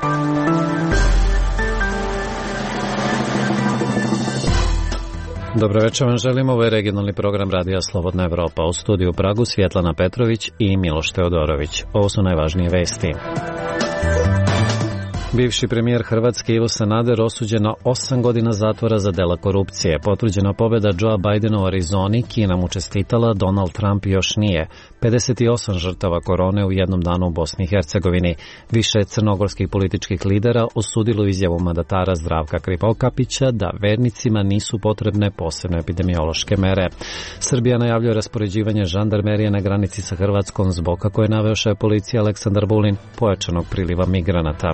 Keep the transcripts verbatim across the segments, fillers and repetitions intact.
Dobro večer vam želimo, ovo je regionalni program Radija Slobodna Evropa. U studiju u Pragu Svjetlana Petrović i Miloš Teodorović. Ovo su najvažnije vesti. Bivši premijer Hrvatske Ivo Sanader osuđen na osam godina zatvora za dela korupcije. Potvrđena pobjeda Joea Bidena u Arizoni, Kina mu čestitala, Donald Trump još nije. pedeset osam žrtava korone u jednom danu u Bosni i Hercegovini. Više crnogorskih političkih lidera osudilo izjavu mandatara Zdravka Krivokapića da vernicima nisu potrebne posebne epidemiološke mere. Srbija najavljuje raspoređivanje žandarmerije na granici sa Hrvatskom zbog, kako je naveo šef policije Aleksandar Vulin, pojačanog priliva migranata.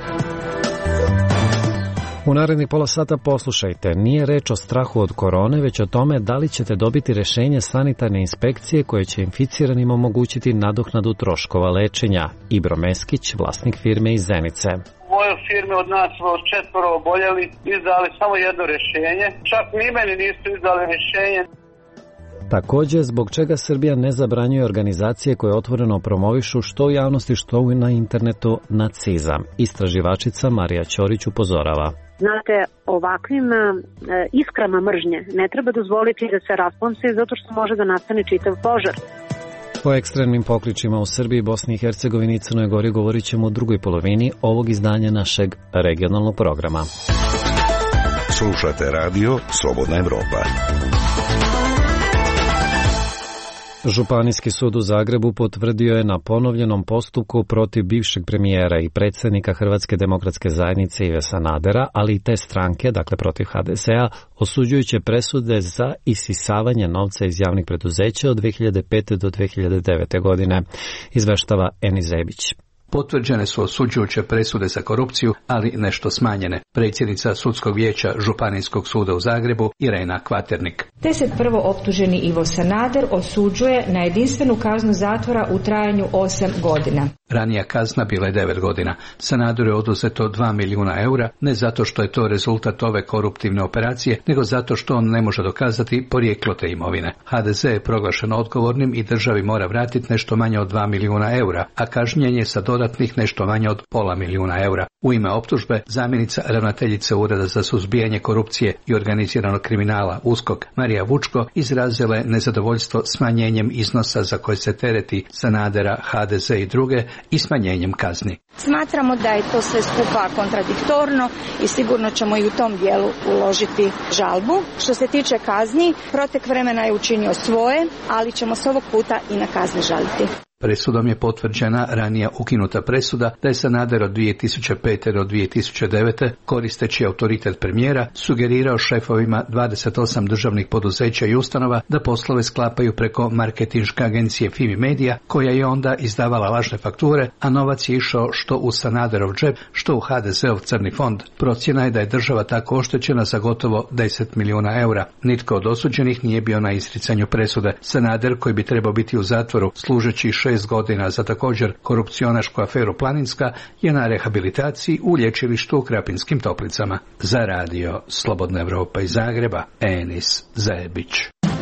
U narednih pola sata poslušajte, nije reč o strahu od korone, već o tome da li ćete dobiti rješenje sanitarne inspekcije koje će inficiranima omogućiti nadoknadu troškova lečenja. Ibro Meskić, vlasnik firme iz Zenice. U mojoj firmi od nas smo četvoro oboljeli, izdali samo jedno rješenje, čak ni meni nisu izdali rješenje. Također, zbog čega Srbija ne zabranjuje organizacije koje otvoreno promovišu što u javnosti, što na internetu nacizam. Istraživačica Marija Ćorić upozorava. Znate, ovakvim e, iskrama mržnje ne treba dozvoliti da se rasplamse zato što može da nastane čitav požar. O ekstremnim pokličima u Srbiji, Bosni i Hercegovini i Crnoj Gori govorit ćemo u drugoj polovini ovog izdanja našeg regionalnog programa. Slušate radio Slobodna Evropa. Županijski sud u Zagrebu potvrdio je na ponovljenom postupku protiv bivšeg premijera i predsjednika Hrvatske demokratske zajednice Ive Sanadera, ali i te stranke, dakle protiv ha de es a, osuđujuće presude za isisavanje novca iz javnih preduzeća od dvije hiljade pete do dvije hiljade devete godine, izveštava Eni Zebić. Potvrđene su osuđujuće presude za korupciju, ali nešto smanjene. Predsjednica Sudskog vijeća Županijskog suda u Zagrebu, Irena Kvaternik. Te se prvo optuženi Ivo Sanader osuđuje na jedinstvenu kaznu zatvora u trajanju osam godina. Ranija kazna bila je devet godina. Sanaderu je oduzeto dva milijuna eura, ne zato što je to rezultat ove koruptivne operacije, nego zato što on ne može dokazati porijeklo te imovine. ha de es je proglašen odgovornim i državi mora vratiti nešto manje od dva milijuna eura, a kažnjen je sa dodatnih nešto manje od pola milijuna eura. U ime optužbe, zamjenica ravnateljice Ureda za suzbijanje korupcije i organiziranog kriminala USKOK Marija Vučko izrazila je nezadovoljstvo smanjenjem iznosa za koje se tereti Sanadera, ha de es i druge i smanjenjem kazni. Smatramo da je to sve skupa kontradiktorno i sigurno ćemo i u tom dijelu uložiti žalbu. Što se tiče kazni, protek vremena je učinio svoje, ali ćemo s ovog puta i na kazne žaliti. Presudom je potvrđena ranija ukinuta presuda da je Sanader od dvije tisuće pete do dvije tisuće devete koristeći autoritet premijera sugerirao šefovima dvadeset osam državnih poduzeća i ustanova da poslove sklapaju preko marketinške agencije Fimi Media, koja je onda izdavala lažne fakture, a novac je išao što u Sanaderov džep, što u ha de es ov crni fond. Procjena je da je država tako oštećena za gotovo deset milijuna eura. Nitko od osuđenih nije bio na izricanju presude. Sanader, koji bi trebao biti u zatvoru služeći šest godina za također korupcionašku aferu Planinska, je na rehabilitaciji u lječilištu u Krapinskim Toplicama. Za radio Slobodna Evropa iz Zagreba, Enis Zebić.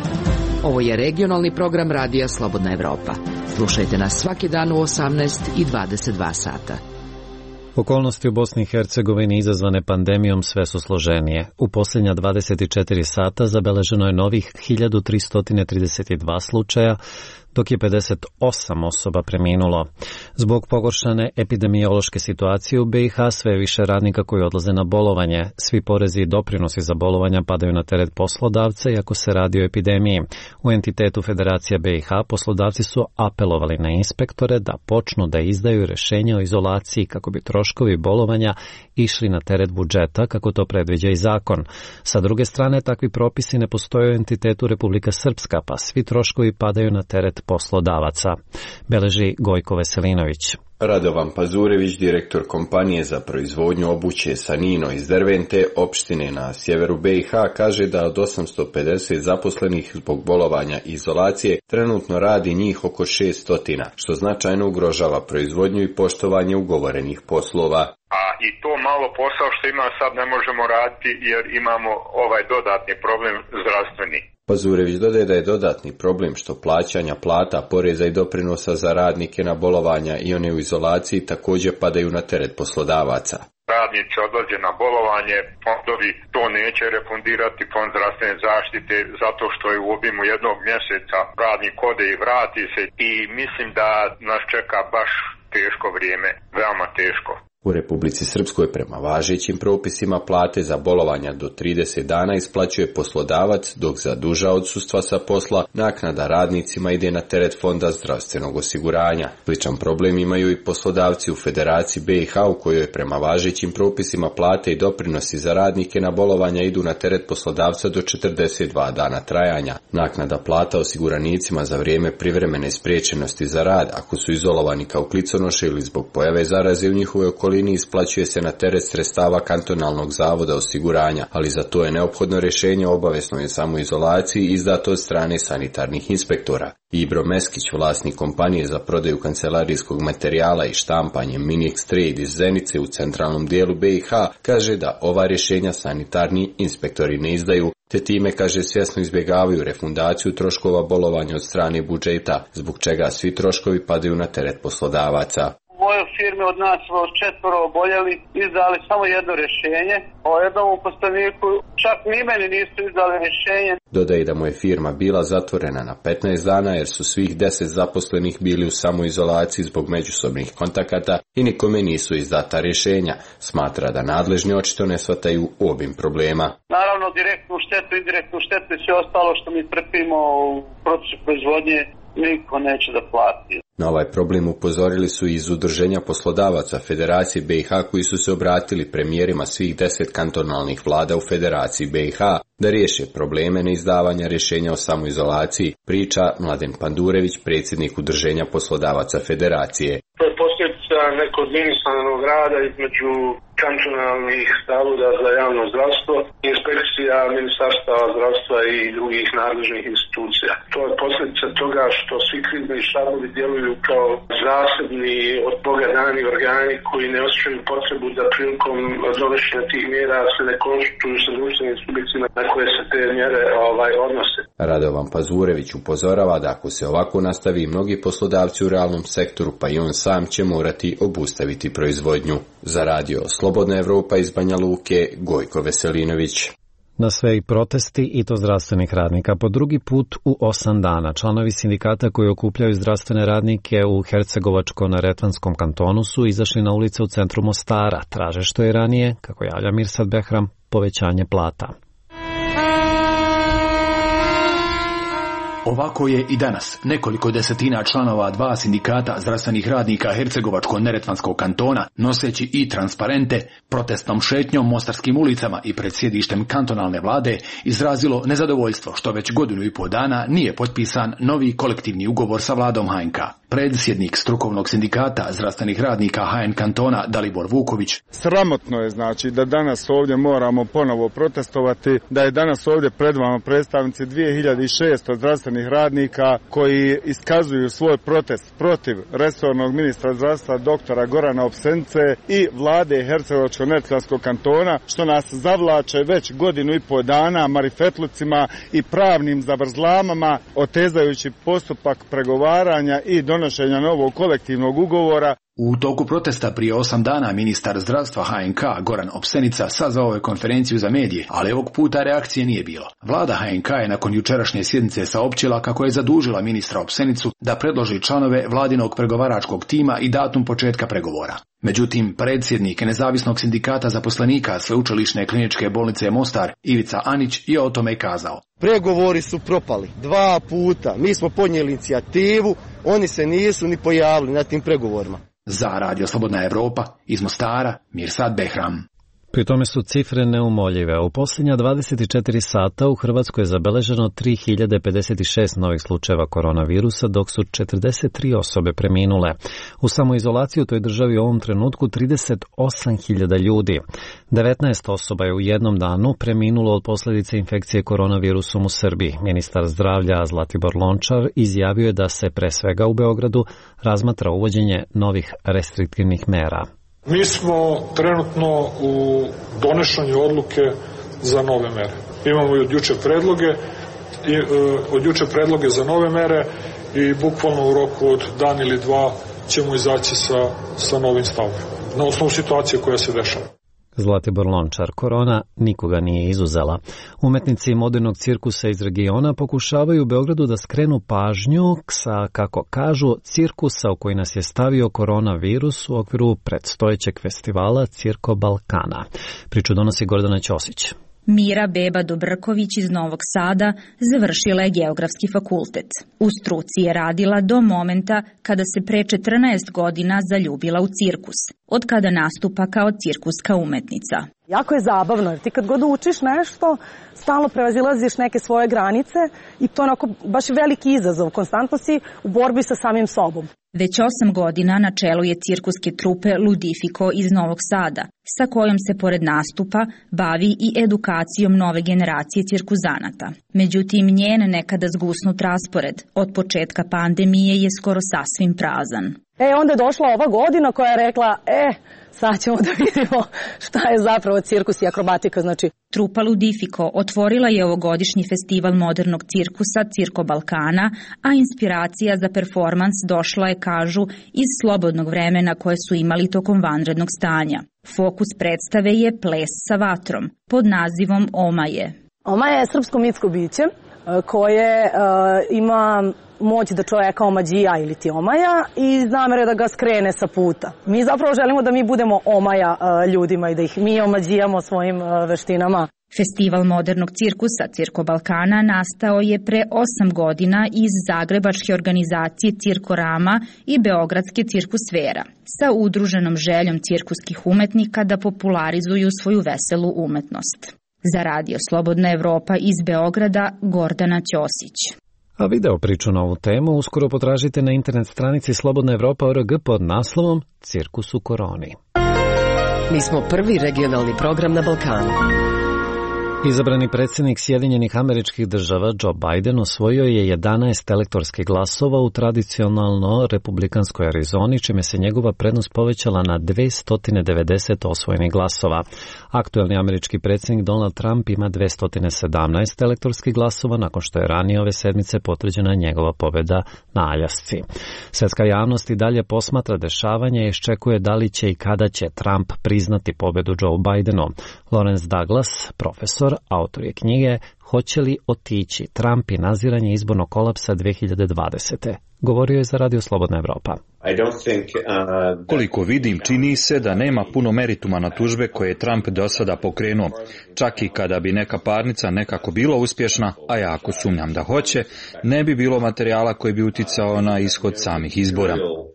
Ovo je regionalni program Radija Slobodna Evropa. Slušajte nas svaki dan u osamnaest i dvadeset dva sata. Okolnosti u Bosni i Hercegovini izazvane pandemijom sve su složenije. U posljednja dvadeset četiri sata zabeleženo je novih hiljadu tristo trideset dva slučaja, dok je pedeset osam osoba preminulo. Zbog pogoršane epidemiološke situacije u be i ha sve više radnika koji odlaze na bolovanje. Svi porezi i doprinosi za bolovanja padaju na teret poslodavca, iako se radi o epidemiji. U entitetu Federacija be i ha poslodavci su apelovali na inspektore da počnu da izdaju rješenja o izolaciji kako bi troškovi bolovanja išli na teret budžeta, kako to predviđa i zakon. Sa druge strane, takvi propisi ne postoje u entitetu Republika Srpska, pa svi troškovi padaju na teret poslodavaca, beleži Gojko Veselinović. Radovan Pazurević, direktor kompanije za proizvodnju obuće Sanino iz Dervente, opštine na sjeveru be i ha, kaže da od osamsto pedeset zaposlenih zbog bolovanja i izolacije trenutno radi njih oko šesto, što značajno ugrožava proizvodnju i poštovanje ugovorenih poslova. A i to malo posao što ima sad ne možemo raditi jer imamo ovaj dodatni problem zdravstveni. Pazurević dodaje da je dodatni problem što plaćanja plata, poreza i doprinosa za radnike na bolovanja i one u izolaciji također padaju na teret poslodavaca. Radnici odlaze na bolovanje, fondovi to neće refundirati, fond zdravstvene zaštite, zato što je u obimu jednog mjeseca radnik ode i vrati se i mislim da nas čeka baš teško vrijeme, veoma teško. U Republici Srpskoj prema važećim propisima plate za bolovanja do trideset dana isplaćuje poslodavac, dok za duža odsustva sa posla naknada radnicima ide na teret Fonda zdravstvenog osiguranja. Sličan problem imaju i poslodavci u Federaciji B i H u kojoj prema važećim propisima plate i doprinosi za radnike na bolovanja idu na teret poslodavca do četrdeset dva dana trajanja. Naknada plata osiguranicima za vrijeme privremene spriječenosti za rad ako su izolovani kao kliconoše ili zbog pojave zaraze u njihovoj okolini isplaćuje se na teret sredstava kantonalnog zavoda osiguranja, ali za to je neophodno rješenje o obaveznoj samoizolaciji izdato od strane sanitarnih inspektora. Ibro Meskić, vlasnik kompanije za prodaju kancelarijskog materijala i štampanje Minix Trade iz Zenice u centralnom dijelu B i H, kaže da ova rješenja sanitarni inspektori ne izdaju, te time, kaže, svjesno izbjegavaju refundaciju troškova bolovanja od strane budžeta, zbog čega svi troškovi padaju na teret poslodavaca. U mojoj firmi od nas četvoro oboljeli, izdali samo jedno rješenje, o jednom uposleniku, čak ni meni nisu izdali rješenje. Dodaje da mu je firma bila zatvorena na petnaest dana jer su svih deset zaposlenih bili u samoizolaciji zbog međusobnih kontakata i nikome nisu izdata rješenja. Smatra da nadležni očito ne shvataju obim problema. Naravno, direktnu štetu, indirektnu štetu i sve ostalo što mi trpimo u procesu proizvodnje niko neće da plati. Na ovaj problem upozorili su iz Udruženja poslodavaca Federacije B i H koji su se obratili premijerima svih deset kantonalnih vlada u Federaciji B i H da riješe probleme neizdavanja rješenja o samoizolaciji, priča Mladen Pandurević, predsjednik Udruženja poslodavaca Federacije. To je posljedica nekoordiniranog rada između kantonalnih zavoda za javno zdravstvo, inspekcija Ministarstva zdravstva i drugih nadležnih institucija. To je posljedica toga što svi krizni štabovi djeluju kao zasebni od Boga dani organi koji ne osjećaju potrebu da prilikom donošenja tih mjera se ne konsultuju sa društvenim subjektima na koje se te mjere ovaj, odnose. Radovan Pazurević upozorava da ako se ovako nastavi, mnogi poslodavci u realnom sektoru pa i on sam će morati obustaviti proizvodnju. Za radio Slobodna Evropa iz Banja Luke, Gojko Veselinović. Na sve i protesti i to zdravstvenih radnika po drugi put u osam dana. Članovi sindikata koji okupljaju zdravstvene radnike u Hercegovačko-neretvanskom kantonu su izašli na ulice u centru Mostara. Traže što je ranije, kako javlja Mirsad Behram, povećanje plata. Ovako je i danas. Nekoliko desetina članova dva sindikata zdravstvenih radnika Hercegovačko-neretvanskog kantona, noseći i transparente, protestnom šetnjom mostarskim ulicama i pred sjedištem kantonalne vlade, izrazilo nezadovoljstvo što već godinu i pol dana nije potpisan novi kolektivni ugovor sa vladom H N K. Predsjednik strukovnog sindikata zdravstvenih radnika H N kantona Dalibor Vuković. Sramotno je znači da danas ovdje moramo ponovo protestovati, da je danas ovdje pred vama predstavnici dvije hiljade šesto zdravstvenih radnika koji iskazuju svoj protest protiv resornog ministra zdravstva doktora Gorana Opsenice i vlade Hercegovačko-neretvanskog kantona, što nas zavlače već godinu i pol dana marifetlucima i pravnim zavrzlamama, otezajući postupak pregovaranja i donošenja novog kolektivnog ugovora. U toku protesta prije osam dana ministar zdravstva H N K Goran Opsenica sazvao je konferenciju za medije, ali ovog puta reakcije nije bilo. Vlada H N K je nakon jučerašnje sjednice saopćila kako je zadužila ministra Opsenicu da predloži članove vladinog pregovaračkog tima i datum početka pregovora. Međutim, predsjednik nezavisnog sindikata zaposlenika Sveučilišne kliničke bolnice Mostar Ivica Anić je o tome kazao. Pregovori su propali dva puta. Mi smo podnijeli inicijativu, oni se nisu ni pojavili na tim pregovorima. Za Radio Slobodna Evropa iz Mostara, Mirsad Behram. Pri tome su cifre neumoljive. U posljednja dvadeset četiri sata u Hrvatskoj je zabeleženo tri hiljade pedeset šest novih slučajeva koronavirusa, dok su četrdeset tri osobe preminule. U samoizolaciji u toj državi u ovom trenutku trideset osam hiljada ljudi. devetnaest osoba je u jednom danu preminulo od posljedice infekcije koronavirusom u Srbiji. Ministar zdravlja Zlatibor Lončar izjavio je da se pre svega u Beogradu razmatra uvođenje novih restriktivnih mera. Mi smo trenutno u donošenju odluke za nove mere. Imamo i od juče predloge i, e, od juče predloge za nove mere i bukvalno u roku od dan ili dva ćemo izaći sa, sa novim stavom na osnovu situacije koja se dešava. Zlatibor Lončar, korona nikoga nije izuzela. Umetnici modernog cirkusa iz regiona pokušavaju u Beogradu da skrenu pažnju sa, kako kažu, cirkusa u koji nas je stavio koronavirus u okviru predstojećeg festivala Cirko Balkana. Priču donosi Gordana Ćosić. Mira Beba Dobrković iz Novog Sada završila je Geografski fakultet. U struci je radila do momenta kada se pre četrnaest godina zaljubila u cirkus, od kada nastupa kao cirkuska umetnica. Jako je zabavno, jer ti kad god učiš nešto, stalno prevazilaziš neke svoje granice i to je onako baš veliki izazov. Konstantno si u borbi sa samim sobom. Već osam godina na čelu je cirkuske trupe Ludifiko iz Novog Sada, sa kojom se pored nastupa bavi i edukacijom nove generacije cirkuzanata. Međutim, njen nekada zgusnut raspored od početka pandemije je skoro sasvim prazan. E, onda je došla ova godina koja je rekla, e, sad ćemo da vidimo šta je zapravo cirkus i akrobatika, znači. Trupa Ludifiko otvorila je ovogodišnji festival modernog cirkusa Cirko Balkana, a inspiracija za performans došla je, kažu, iz slobodnog vremena koje su imali tokom vanrednog stanja. Fokus predstave je ples sa vatrom, pod nazivom Omaje. Omaje je srpsko mitsko biće koje uh, ima moć da čovjeka omađija ili ti omaja i namere da ga skrene sa puta. Mi zapravo želimo da mi budemo omaja uh, ljudima i da ih mi omađijamo svojim uh, veštinama. Festival modernog cirkusa Cirko Balkana nastao je pre osam godina iz zagrebačke organizacije Cirkorama i beogradske Cirkusfera, sa udruženom željom cirkuskih umetnika da popularizuju svoju veselu umetnost. Za Radio Slobodna Evropa iz Beograda, Gordana Ćosić. A video priču na ovu temu uskoro potražite na internet stranici Slobodna Evropa точка org pod naslovom Cirkus u koroni. Mi smo prvi regionalni program na Balkanu. Izabrani predsjednik Sjedinjenih Američkih Država Joe Biden osvojio je jedanaest elektorskih glasova u tradicionalno republikanskoj Arizoni, čime se njegova prednost povećala na dvesta devedeset osvojenih glasova. Aktuelni američki predsjednik Donald Trump ima dvesta sedamnaest elektorskih glasova nakon što je ranije ove sedmice potvrđena njegova pobjeda na Aljasci. Svjetska javnost i dalje posmatra dešavanje i iščekuje da li će i kada će Trump priznati pobjedu Joe Bidenu. Lawrence Douglas, profesor, autor je knjige Hoće li otići Trump i naziranje izbornog kolapsa dve hiljade dvadesete. Govorio je za Radio Slobodna Evropa. Koliko vidim, čini se da nema puno merituma na tužbe koje je Trump do sada pokrenuo. Čak i kada bi neka parnica nekako bila uspješna, a ja ako sumnjam da hoće, ne bi bilo materijala koji bi uticao na ishod samih izbora.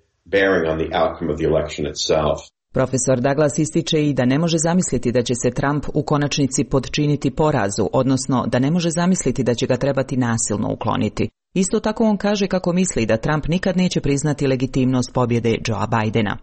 Profesor Douglas ističe i da ne može zamisliti da će se Trump u konačnici podčiniti porazu, odnosno da ne može zamisliti da će ga trebati nasilno ukloniti. Isto tako on kaže kako misli da Trump nikad neće priznati legitimnost pobjede Joea Bidena.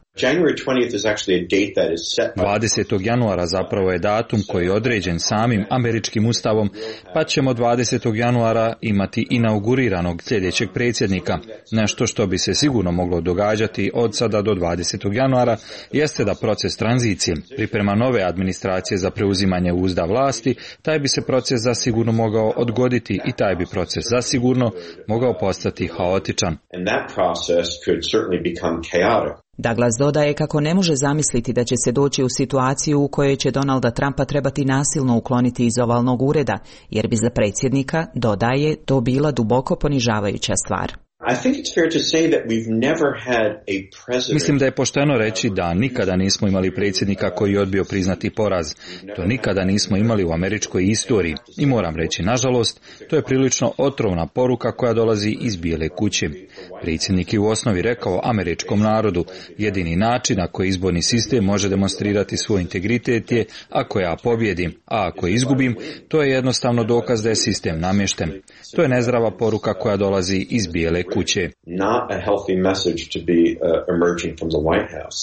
dvadesetog januara zapravo je datum koji je određen samim američkim ustavom, pa ćemo dvadesetog januara imati inauguriranog sljedećeg predsjednika. Nešto što bi se sigurno moglo događati od sada do dvadesetog januara jeste da proces tranzicije, priprema nove administracije za preuzimanje uzda vlasti, taj bi se proces zasigurno mogao odgoditi i taj bi proces zasigurno mogao postati haotičan. Douglas dodaje kako ne može zamisliti da će se doći u situaciju u kojoj će Donalda Trumpa trebati nasilno ukloniti iz ovalnog ureda, jer bi za predsjednika, dodaje, to bila duboko ponižavajuća stvar. Mislim da je pošteno reći da nikada nismo imali predsjednika koji je odbio priznati poraz. To nikada nismo imali u američkoj istoriji. I moram reći, nažalost, to je prilično otrovna poruka koja dolazi iz Bijele kuće. Predsjednik je u osnovi rekao američkom narodu, jedini način na koji izborni sistem može demonstrirati svoj integritet je ako ja pobjedim, a ako izgubim, to je jednostavno dokaz da je sistem namješten. To je nezdrava poruka koja dolazi iz Bijele kuće.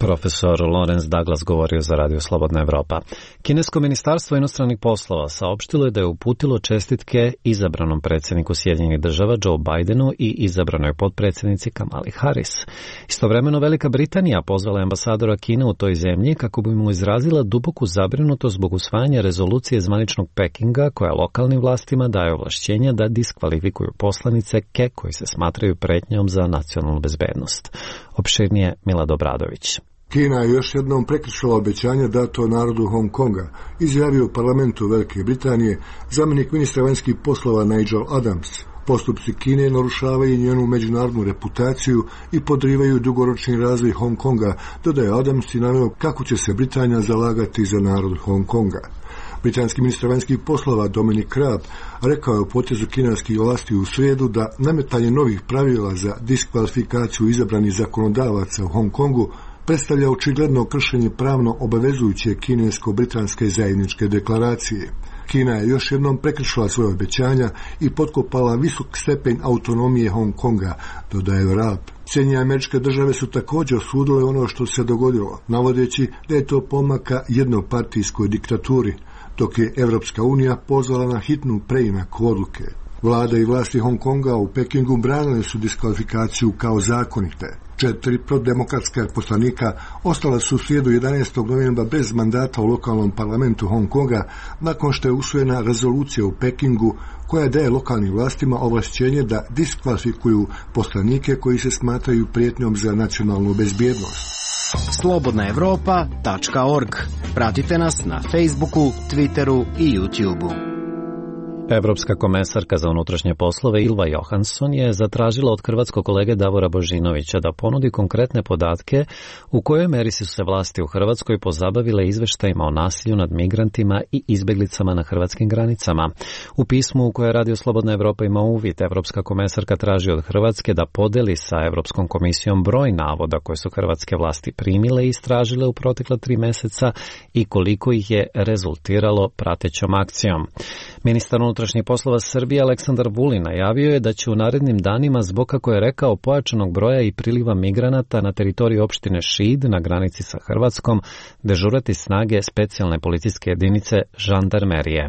Profesor Lawrence Douglas govorio za Radio Slobodna Evropa. Kinesko ministarstvo inostranih poslova saopštilo je da je uputilo čestitke izabranom predsjedniku Sjedinjenih država Joe Bidenu i izabranoj potpredsjednici Kamali Harris. Istovremeno Velika Britanija pozvala je ambasadora Kine u toj zemlji kako bi mu izrazila duboku zabrinutost zbog usvajanja rezolucije zvaničnog Pekinga koja lokalnim vlastima daje ovlašćenja da diskvalifikuju poslanice ke koji se smatraju pretnjom za nacionalnu bezbednost. Opširnije Mila Dobradović. Kina je još jednom prekršila obećanje dato narodu Hong Konga, izjavio u parlamentu Velike Britanije zamjenik ministra vanjskih poslova Nigel Adams. Postupci Kine narušavaju njenu međunarodnu reputaciju i podrivaju dugoročni razvoj Hong Konga, dodaje Adams i naveo kako će se Britanija zalagati za narod Hong Konga. Britanski ministar vanjskih poslova Dominic Raab rekao je u potezu kineskih vlasti u srijedu da nametanje novih pravila za diskvalifikaciju izabranih zakonodavaca u Hong Kongu predstavlja očigledno kršenje pravno obavezujuće kinesko-britanske zajedničke deklaracije. Kina je još jednom prekršila svoje obećanja i potkopala visok stepen autonomije Hong Konga, dodaje Raab. Sjedinjene Američke Države su također osudile ono što se dogodilo, navodeći da je to pomaka jednopartijskoj diktaturi, dok je Evropska unija pozvala na hitnu preinaku odluke. Vlada i vlasti Hong Konga u Pekingu branile su diskvalifikaciju kao zakonite. Četiri prodemokratska poslanika ostala su u srijedu jedanaestog novembra bez mandata u lokalnom parlamentu Hong Konga nakon što je usvojena rezolucija u Pekingu koja daje lokalnim vlastima ovlašćenje da diskvalifikuju poslanike koji se smatraju prijetnjom za nacionalnu bezbjednost. slobodna evropa tačka org. Pratite nas na Facebooku, Twitteru i YouTubeu. Evropska komesarka za unutrašnje poslove Ilva Johansson je zatražila od hrvatskog kolege Davora Božinovića da ponudi konkretne podatke u kojoj meri su se vlasti u Hrvatskoj pozabavile izveštajima o nasilju nad migrantima i izbjeglicama na hrvatskim granicama. U pismu u koje Radio Slobodna Evropa ima uvid, Evropska komesarka traži od Hrvatske da podeli sa Evropskom komisijom broj navoda koje su hrvatske vlasti primile i istražile u protekla tri mjeseca i koliko ih je rezultiralo pratećom akcijom. Ministar unutrašnjih poslova Srbije Aleksandar Vulin najavio je da će u narednim danima zbog, kako je rekao, pojačanog broja i priliva migranata na teritoriji opštine Šid na granici sa Hrvatskom dežurati snage specijalne policijske jedinice žandarmerije.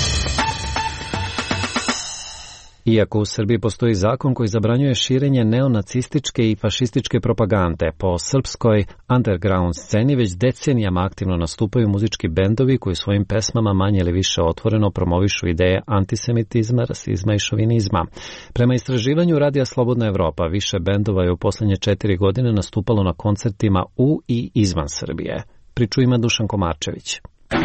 Iako u Srbiji postoji zakon koji zabranjuje širenje neonacističke i fašističke propagande, po srpskoj underground sceni već decenijama aktivno nastupaju muzički bendovi koji svojim pesmama manje ili više otvoreno promovišu ideje antisemitizma, rasizma i šovinizma. Prema istraživanju Radija Slobodna Evropa, više bendova je u posljednje četiri godine nastupalo na koncertima u i izvan Srbije. Priču ima Dušan Komarčević.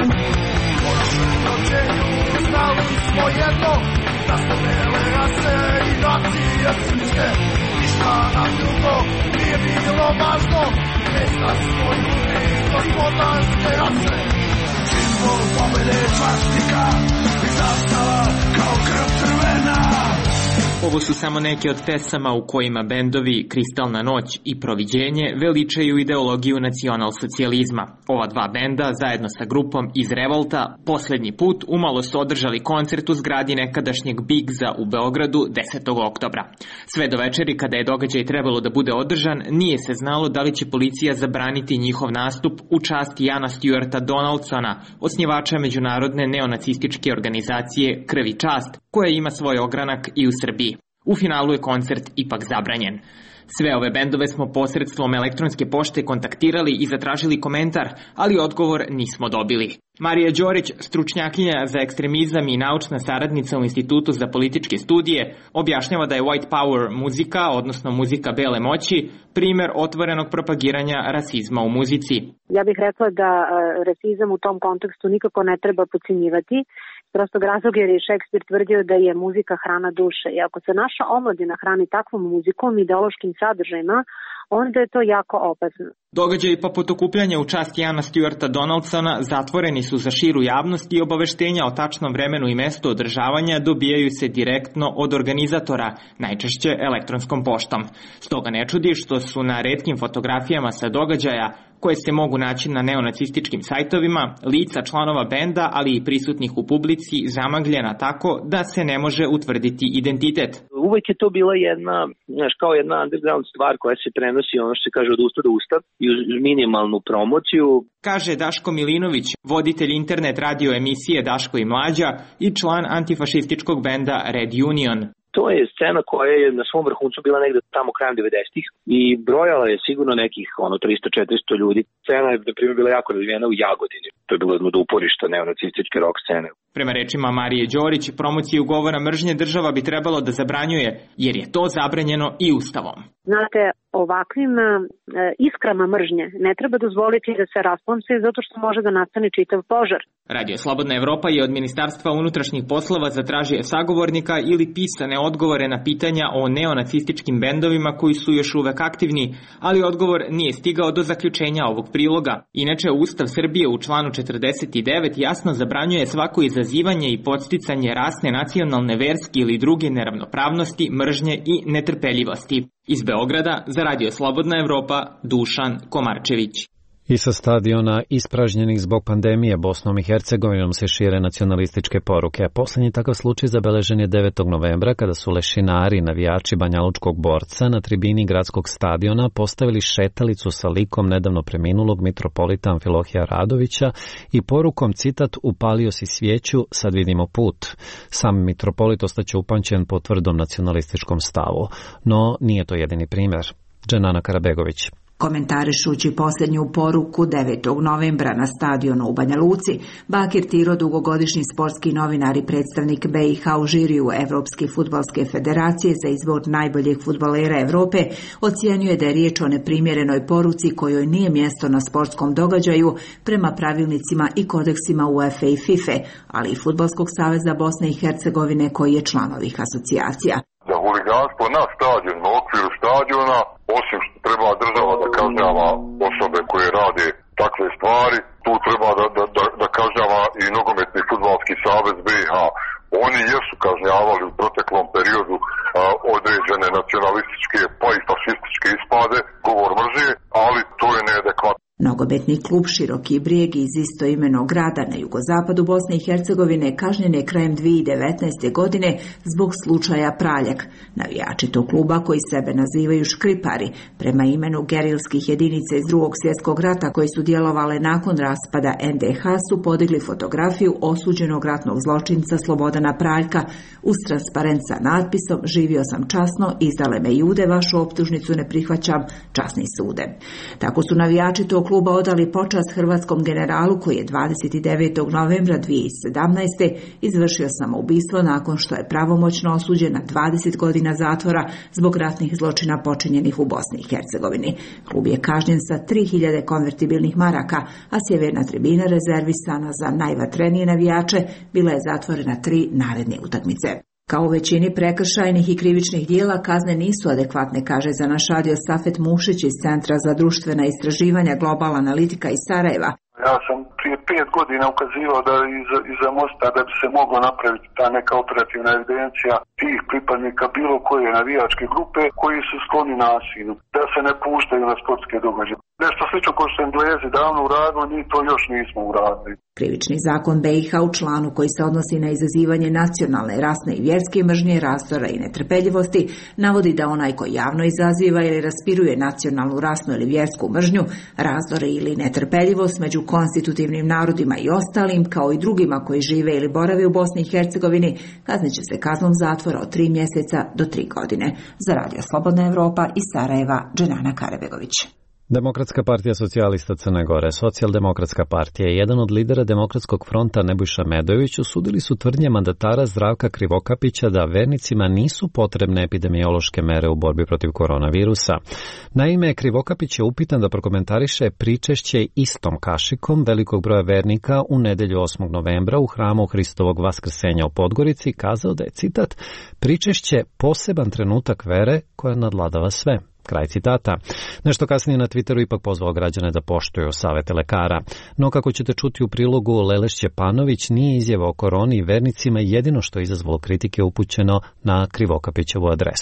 Da smo bele rase i nacije srpske, ništa nam drugo nije bilo važno, nestali smo ljudi gospodarske rase. Simbol pobjede časnika i zastava kao krv crvena. Ovo su samo neke od pesama u kojima bendovi Kristalna noć i Proviđenje veličaju ideologiju nacionalsocijalizma. Ova dva benda, zajedno sa grupom iz Revolta, posljednji put umalo su održali koncert u zgradi nekadašnjeg Bigza u Beogradu desetog oktobra. Sve do večeri, kada je događaj trebalo da bude održan, nije se znalo da li će policija zabraniti njihov nastup u čast Jana Stuarta Donaldsona, osnivača međunarodne neonacističke organizacije Krv i čast, koja ima svoj ogranak i u Srbiji. U finalu je koncert ipak zabranjen. Sve ove bendove smo posredstvom elektronske pošte kontaktirali i zatražili komentar, ali odgovor nismo dobili. Marija Đorić, stručnjakinja za ekstremizam i naučna saradnica u Institutu za političke studije, objašnjava da je white power muzika, odnosno muzika bele moći, primjer otvorenog propagiranja rasizma u muzici. Ja bih rekla da rasizam u tom kontekstu nikako ne treba podcenjivati. Prostog razloga jer je Šekspir tvrdio da je muzika hrana duše. I ako se naša omladina hrani takvom muzikom, ideološkim sadržajima, onda je to jako opasno. Događaji poput okupljanja u čast Jana Stuarta Donaldsona zatvoreni su za širu javnost i obaveštenja o tačnom vremenu i mestu održavanja dobijaju se direktno od organizatora, najčešće elektronskom poštom. Stoga ne čudi što su na retkim fotografijama sa događaja, koje se mogu naći na neonacističkim sajtovima, lica članova benda, ali i prisutnih u publici zamagljena tako da se ne može utvrditi identitet. uvek je to bila jedna, znaš, kao jedna underground stvar koja se prenosi, ono što se kaže, od usta do usta i uz minimalnu promociju. Kaže Daško Milinović, voditelj internet radio emisije Daško i Mlađa i član antifašističkog benda Red Union. To je scena koja je na svom vrhuncu bila negde tamo krajem devedesetih i brojala je sigurno nekih ono tristo do četiristo ljudi. Scena je, na primjer, bila jako razvijena u Jagodini. To je bilo jedno od uporišta neonacističke rock scene. Prema rečima Marije Đorić, promociju govora mržnje država bi trebalo da zabranjuje, jer je to zabranjeno i Ustavom. Znate, ovakvim e, iskrama mržnje ne treba dozvoliti da se rasplamse zato što može da nastane čitav požar. Radio Slobodna Evropa je od Ministarstva unutrašnjih poslova zatražio sagovornika ili pisane odgovore na pitanja o neonacističkim bendovima koji su još uvek aktivni, ali odgovor nije stigao do zaključenja ovog priloga. Inače, Ustav Srbije u članu četrdeset devet jasno zabranjuje svako izazivanje i podsticanje rasne, nacionalne, verske ili druge neravnopravnosti, mržnje i netrpeljivosti. Iz Beograda za Radio Slobodna Evropa, Dušan Komarčević. I sa stadiona ispražnjenih zbog pandemije Bosnom i Hercegovinom se šire nacionalističke poruke. Poslednji takav slučaj zabeležen je devetog novembra kada su lešinari, navijači banjalučkog Borca na tribini gradskog stadiona postavili šetalicu sa likom nedavno preminulog mitropolita Amfilohija Radovića i porukom, citat, upalio si svijeću, sad vidimo put. Sam mitropolit ostaće upamćen po tvrdom nacionalističkom stavu. No nije to jedini primjer. Dženana Karabegović. Komentarišući posljednju poruku devetog novembra na stadionu u Banja Luci, Bakir Tiro, dugogodišnji sportski novinar i predstavnik B i H u žiriju Evropske fudbalske federacije za izbor najboljeg fudbalera Evrope, ocijenjuje da je riječ o neprimjerenoj poruci kojoj nije mjesto na sportskom događaju prema pravilnicima i kodeksima UEFA i FIFA, ali i Fudbalskog saveza Bosne i Hercegovine koji je član ovih asocijacija. Za huliganstvo na stadionu, u okviru stadiona, osim što treba država da kažnjava osobe koje rade takve stvari, tu treba da, da, da, da kažnjava i nogometni fudbalski savez B i H. Oni jesu kažnjavali u proteklom periodu a, određene nacionalističke pa i fašističke ispade, govor mržnje, ali to je neadekvatno. Nogometni klub Široki Brijeg iz istoimenog grada na jugozapadu Bosne i Hercegovine kažnjen je krajem dvije tisuće devetnaeste. godine zbog slučaja Praljak. Navijači tog kluba, koji sebe nazivaju škripari, prema imenu gerilskih jedinica iz drugog svjetskog rata koji su djelovale nakon raspada N D H, su podigli fotografiju osuđenog ratnog zločinca Slobodana Praljka uz transparent sa natpisom "Živio sam časno, izdale me Jude, vašu optužnicu ne prihvaćam, časni sude". Tako su navijači tog kluba odali počast hrvatskom generalu koji je dvadeset devetog novembra dvije tisuće sedamnaeste. izvršio samoubistvo nakon što je pravomoćno osuđen na dvadeset godina zatvora zbog ratnih zločina počinjenih u Bosni i Hercegovini. Klub je kažnjen sa tri hiljade konvertibilnih maraka, a sjeverna tribina rezervisana za najvatrenije navijače bila je zatvorena tri naredne utakmice. Kao u većini prekršajnih i krivičnih dijela, kazne nisu adekvatne, kaže za naš radio Safet Mušić iz Centra za društvena istraživanja Global Analitika iz Sarajeva. Ja sam prije pet godina ukazivao da iza, iza mosta da bi se moglo napraviti ta neka operativna evidencija tih pripadnika bilo koje navijačke grupe koji su skloni nasilju, da se ne puštaju na sportske događaje. Nešto slično kao što su Englezi davno uradili, mi to još nismo uradili. Krivični zakon B i H u članu koji se odnosi na izazivanje nacionalne, rasne i vjerske mržnje, razdora i netrpeljivosti navodi da onaj koji javno izaziva ili raspiruje nacionalnu, rasnu ili vjersku mržnju, razdore ili netrpeljivost među konstitutivnim narodima i ostalim, kao i drugima koji žive ili borave u Bosni i Hercegovini, kaznit će se kaznom zatvora od tri mjeseca do tri godine. Za Radio Slobodna Evropa iz Sarajeva, Dženana Karabegović. Demokratska partija socijalista Crne Gore, Socijaldemokratska partija i jedan od lidera Demokratskog fronta Nebojša Medojević osudili su tvrdnje mandatara Zdravka Krivokapića da vernicima nisu potrebne epidemiološke mere u borbi protiv koronavirusa. Naime, Krivokapić je upitan da prokomentariše pričešće istom kašikom velikog broja vernika u nedelju osmog novembra u hramu Hristovog vaskrsenja u Podgorici, kazao da je, citat, pričešće poseban trenutak vere koja nadladava sve. Kraj citata. Nešto kasnije na Twitteru ipak pozvao građane da poštuju savete lekara. No, kako ćete čuti u prilogu, Leleš Ćepanović nije izjava o koroni i vernicima jedino što je izazvalo kritike upućeno na Krivokapićevu adresu.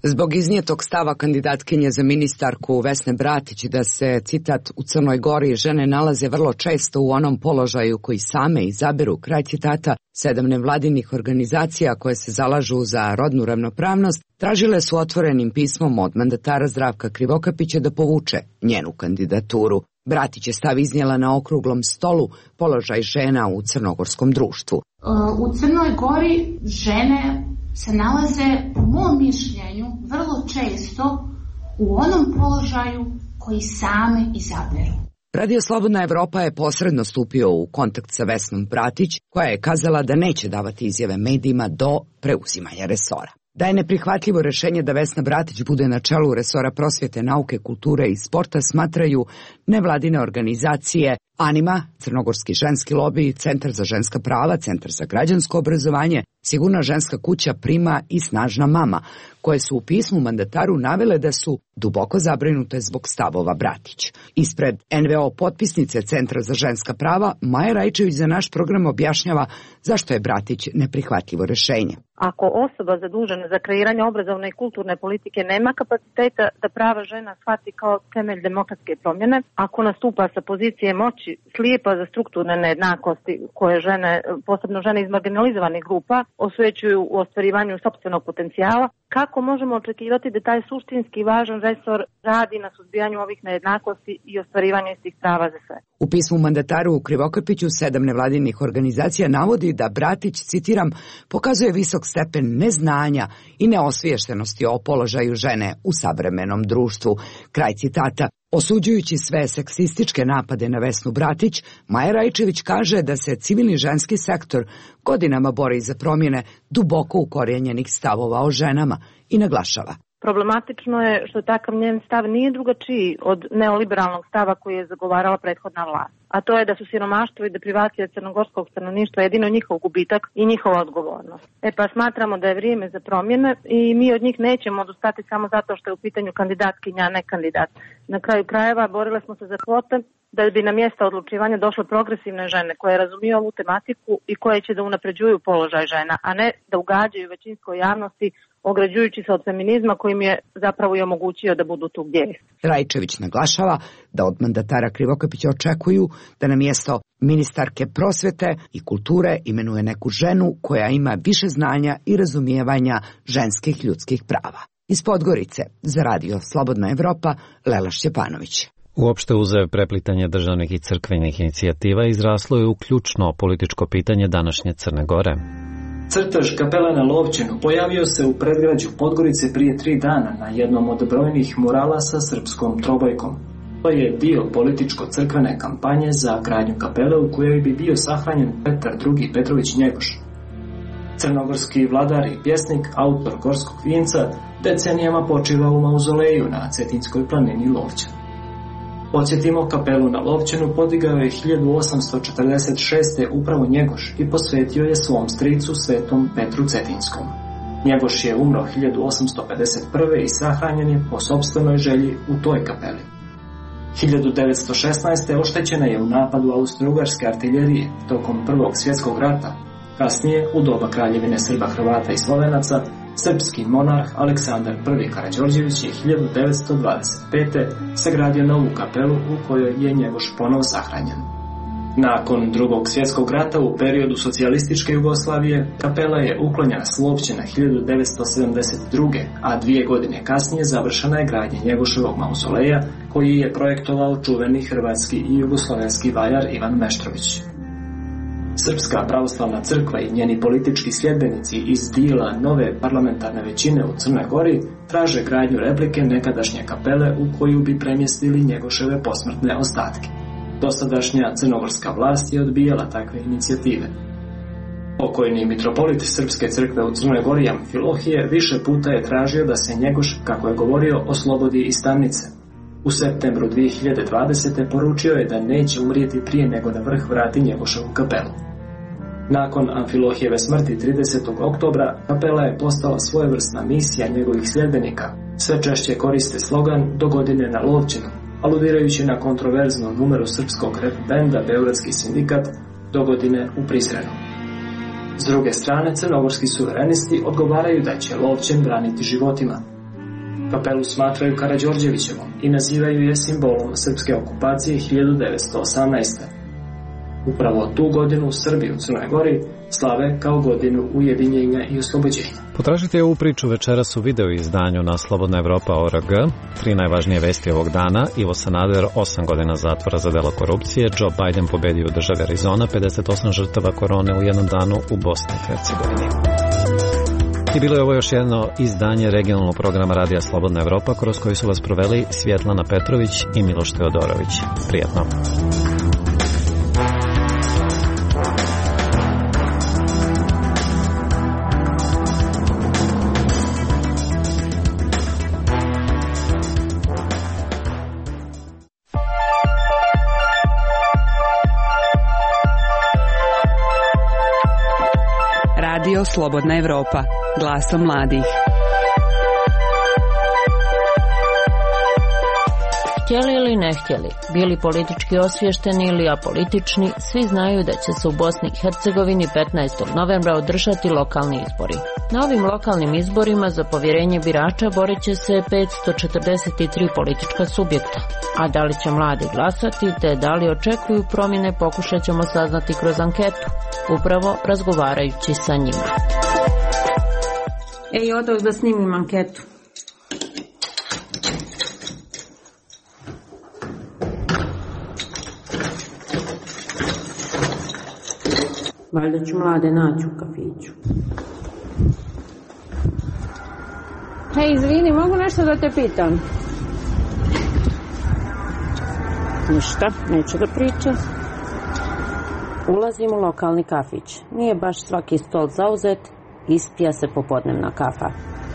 Zbog iznijetog stava kandidatkinje za ministarku Vesne Bratić da se, citat, u Crnoj Gori žene nalaze vrlo često u onom položaju koji same izaberu, kraj citata, sedam nevladinih organizacija koje se zalažu za rodnu ravnopravnost tražile su otvorenim pismom od mandatara Zdravka Krivokapića da povuče njenu kandidaturu. Bratić je stav iznijela na okruglom stolu položaj žena u crnogorskom društvu. U Crnoj Gori žene se nalaze, po mom mišljenju, vrlo često u onom položaju koji same izaberu. Radio Slobodna Evropa je posredno stupio u kontakt sa Vesnom Bratić, koja je kazala da neće davati izjave medijima do preuzimanja resora. Da je neprihvatljivo rešenje da Vesna Bratić bude na čelu resora prosvjete, nauke, kulture i sporta smatraju nevladine organizacije Anima, Crnogorski ženski lobij, Centar za ženska prava, Centar za građansko obrazovanje, Sigurna ženska kuća Prima i Snažna mama, koje su u pismu mandataru navele da su duboko zabrinute zbog stavova Bratić. Ispred en ve o potpisnice Centra za ženska prava, Maja Rajčević za naš program objašnjava zašto je Bratić neprihvatljivo rešenje. Ako osoba zadužena za kreiranje obrazovne i kulturne politike nema kapaciteta da prava žena shvati kao temelj demokratske promjene, ako nastupa sa pozicije moći slijepa za strukturne nejednakosti koje žene, posebno žene iz marginalizovanih grupa, osvećuju u ostvarivanju sopstvenog potencijala, kako možemo očekivati da taj suštinski važan resor radi na suzbijanju ovih nejednakosti i ostvarivanju istih prava za sve? U pismu mandataru Krivokapiću sedam nevladinih organizacija navodi da Bratić, citiram, pokazuje visok stepen neznanja i neosviještenosti o položaju žene u savremenom društvu. Kraj citata. Osuđujući sve seksističke napade na Vesnu Bratić, Maja Rajčević kaže da se civilni ženski sektor godinama bori za promjene duboko ukorijenjenih stavova o ženama i naglašava. Problematično je što takav njen stav nije drugačiji od neoliberalnog stava koji je zagovarala prethodna vlast, a to je da su siromaštvo i deprivacija crnogorskog stanovništva jedino njihov gubitak i njihova odgovornost. E pa smatramo da je vrijeme za promjene i mi od njih nećemo odustati samo zato što je u pitanju kandidatkinja, a ne kandidat. Na kraju krajeva borile smo se za kvote da bi na mjesta odlučivanja došle progresivne žene koje razumiju ovu tematiku i koje će da unapređuju položaj žena, a ne da ugađaju većinskoj javnosti ograđujući se od feminizma kojim je zapravo i omogućio da budu tu gdje je. Rajčević naglašava da od mandatara Krivokapića očekuju da na mjesto ministarke prosvjete i kulture imenuje neku ženu koja ima više znanja i razumijevanja ženskih ljudskih prava. Iz Podgorice, za Radio Slobodna Evropa, Lela Šćepanović. Uopšte uzev preplitanje državnih i crkvenih inicijativa izraslo je u ključno političko pitanje današnje Crne Gore. Crtež kapele na Lovćenu pojavio se u predgrađu Podgorice prije tri dana na jednom od brojnih murala sa srpskom trobojkom. To je dio političko-crkvene kampanje za gradnju kapele u kojoj bi bio sahranjen Petar drugi Petrović Njegoš. Crnogorski vladar i pjesnik, autor Gorskog vinca, decenijama počiva u mauzoleju na Cetinskoj planini Lovćan. Podsjetimo, kapelu na Lovćenu podigao je hiljadu osamsto četrdeset šeste. upravo Njegoš i posvetio je svom stricu svetom Petru Cetinskom. Njegoš je umro hiljadu osamsto pedeset prve. i sahranjen je po sopstvenoj želji u toj kapeli. hiljadu devetsto šesnaeste. oštećena je u napadu austro-ugarske artiljerije tokom Prvog svjetskog rata. Kasnije, u doba kraljevine Srba, Hrvata i Slovenaca, srpski monarh Aleksandar prvi. Karađorđević je hiljadu devetsto dvadeset pete. sagradio novu kapelu u kojoj je Njegoš ponovo sahranjen. Nakon Drugog svjetskog rata u periodu socijalističke Jugoslavije, kapela je uklonjena s Lovćena hiljadu devetsto sedamdeset druge. a dvije godine kasnije završena je gradnja Njegoševog mauzoleja koji je projektovao čuveni hrvatski i jugoslovenski vajar Ivan Meštrović. Srpska pravoslavna crkva i njeni politički sljedbenici iz dijela nove parlamentarne većine u Crnoj Gori traže gradnju replike nekadašnje kapele u koju bi premjestili Njegoševe posmrtne ostatke. Dosadašnja crnogorska vlast je odbijala takve inicijative. Pokojni mitropolit Srpske crkve u Crnoj Gori Amfilohije više puta je tražio da se Njegoš, kako je govorio, oslobodi iz tamnice. U septembru dvije hiljade dvadesete. poručio je da neće umrijeti prije nego da vrh vrati Njegoševu kapelu. Nakon Amfilohijeve smrti tridesetog oktobra, kapela je postala svojevrsna misija njegovih sljedbenika. Sve češće koriste slogan "Do godine na Lovćenu", aludirajući na kontroverznu numeru srpskog rap benda Beogradski sindikat "Do godine u Prizrenu". S druge strane, crnogorski suverenisti odgovaraju da će Lovćen braniti životima. Kapelu smatraju Karađorđevićevom i nazivaju je simbolom srpske okupacije hiljadu devetsto osamnaeste. Upravo tu godinu u Srbiji u Crnoj Gori slave kao godinu ujedinjenja i oslobođenja. Potražite ovu priču večeras u video izdanju na Slobodna Evropa O R G. Tri najvažnije vesti ovog dana: Ivo Sanader, osam godina zatvora za delo korupcije; Joe Biden pobedio u državi Arizona, pedeset osam žrtava korone u jednom danu u Bosni i Hercegovini. I bilo je ovo još jedno izdanje regionalnog programa Radija Slobodna Evropa, kroz koji su vas proveli Svjetlana Petrović i Miloš Teodorović. Prijetno. Radio Slobodna Evropa, glasom mladih. Htjeli ili ne htjeli, bili politički osviješteni ili apolitični, svi znaju da će se u Bosni i Hercegovini petnaestog novembra održati lokalni izbori. Na ovim lokalnim izborima za povjerenje birača borit će se petsto četrdeset tri politička subjekta. A da li će mladi glasati, te da li očekuju promjene, pokušat ćemo saznati kroz anketu, upravo razgovarajući sa njima. Ej, odoš da snimim anketu. Valjda ću mlade naći u kafiću. Hej, izvini, mogu nešto da te pitam? Ništa, neću da pričam. Ulazim u lokalni kafić. Nije baš svaki stol zauzet, ispija se popodnevna kafa.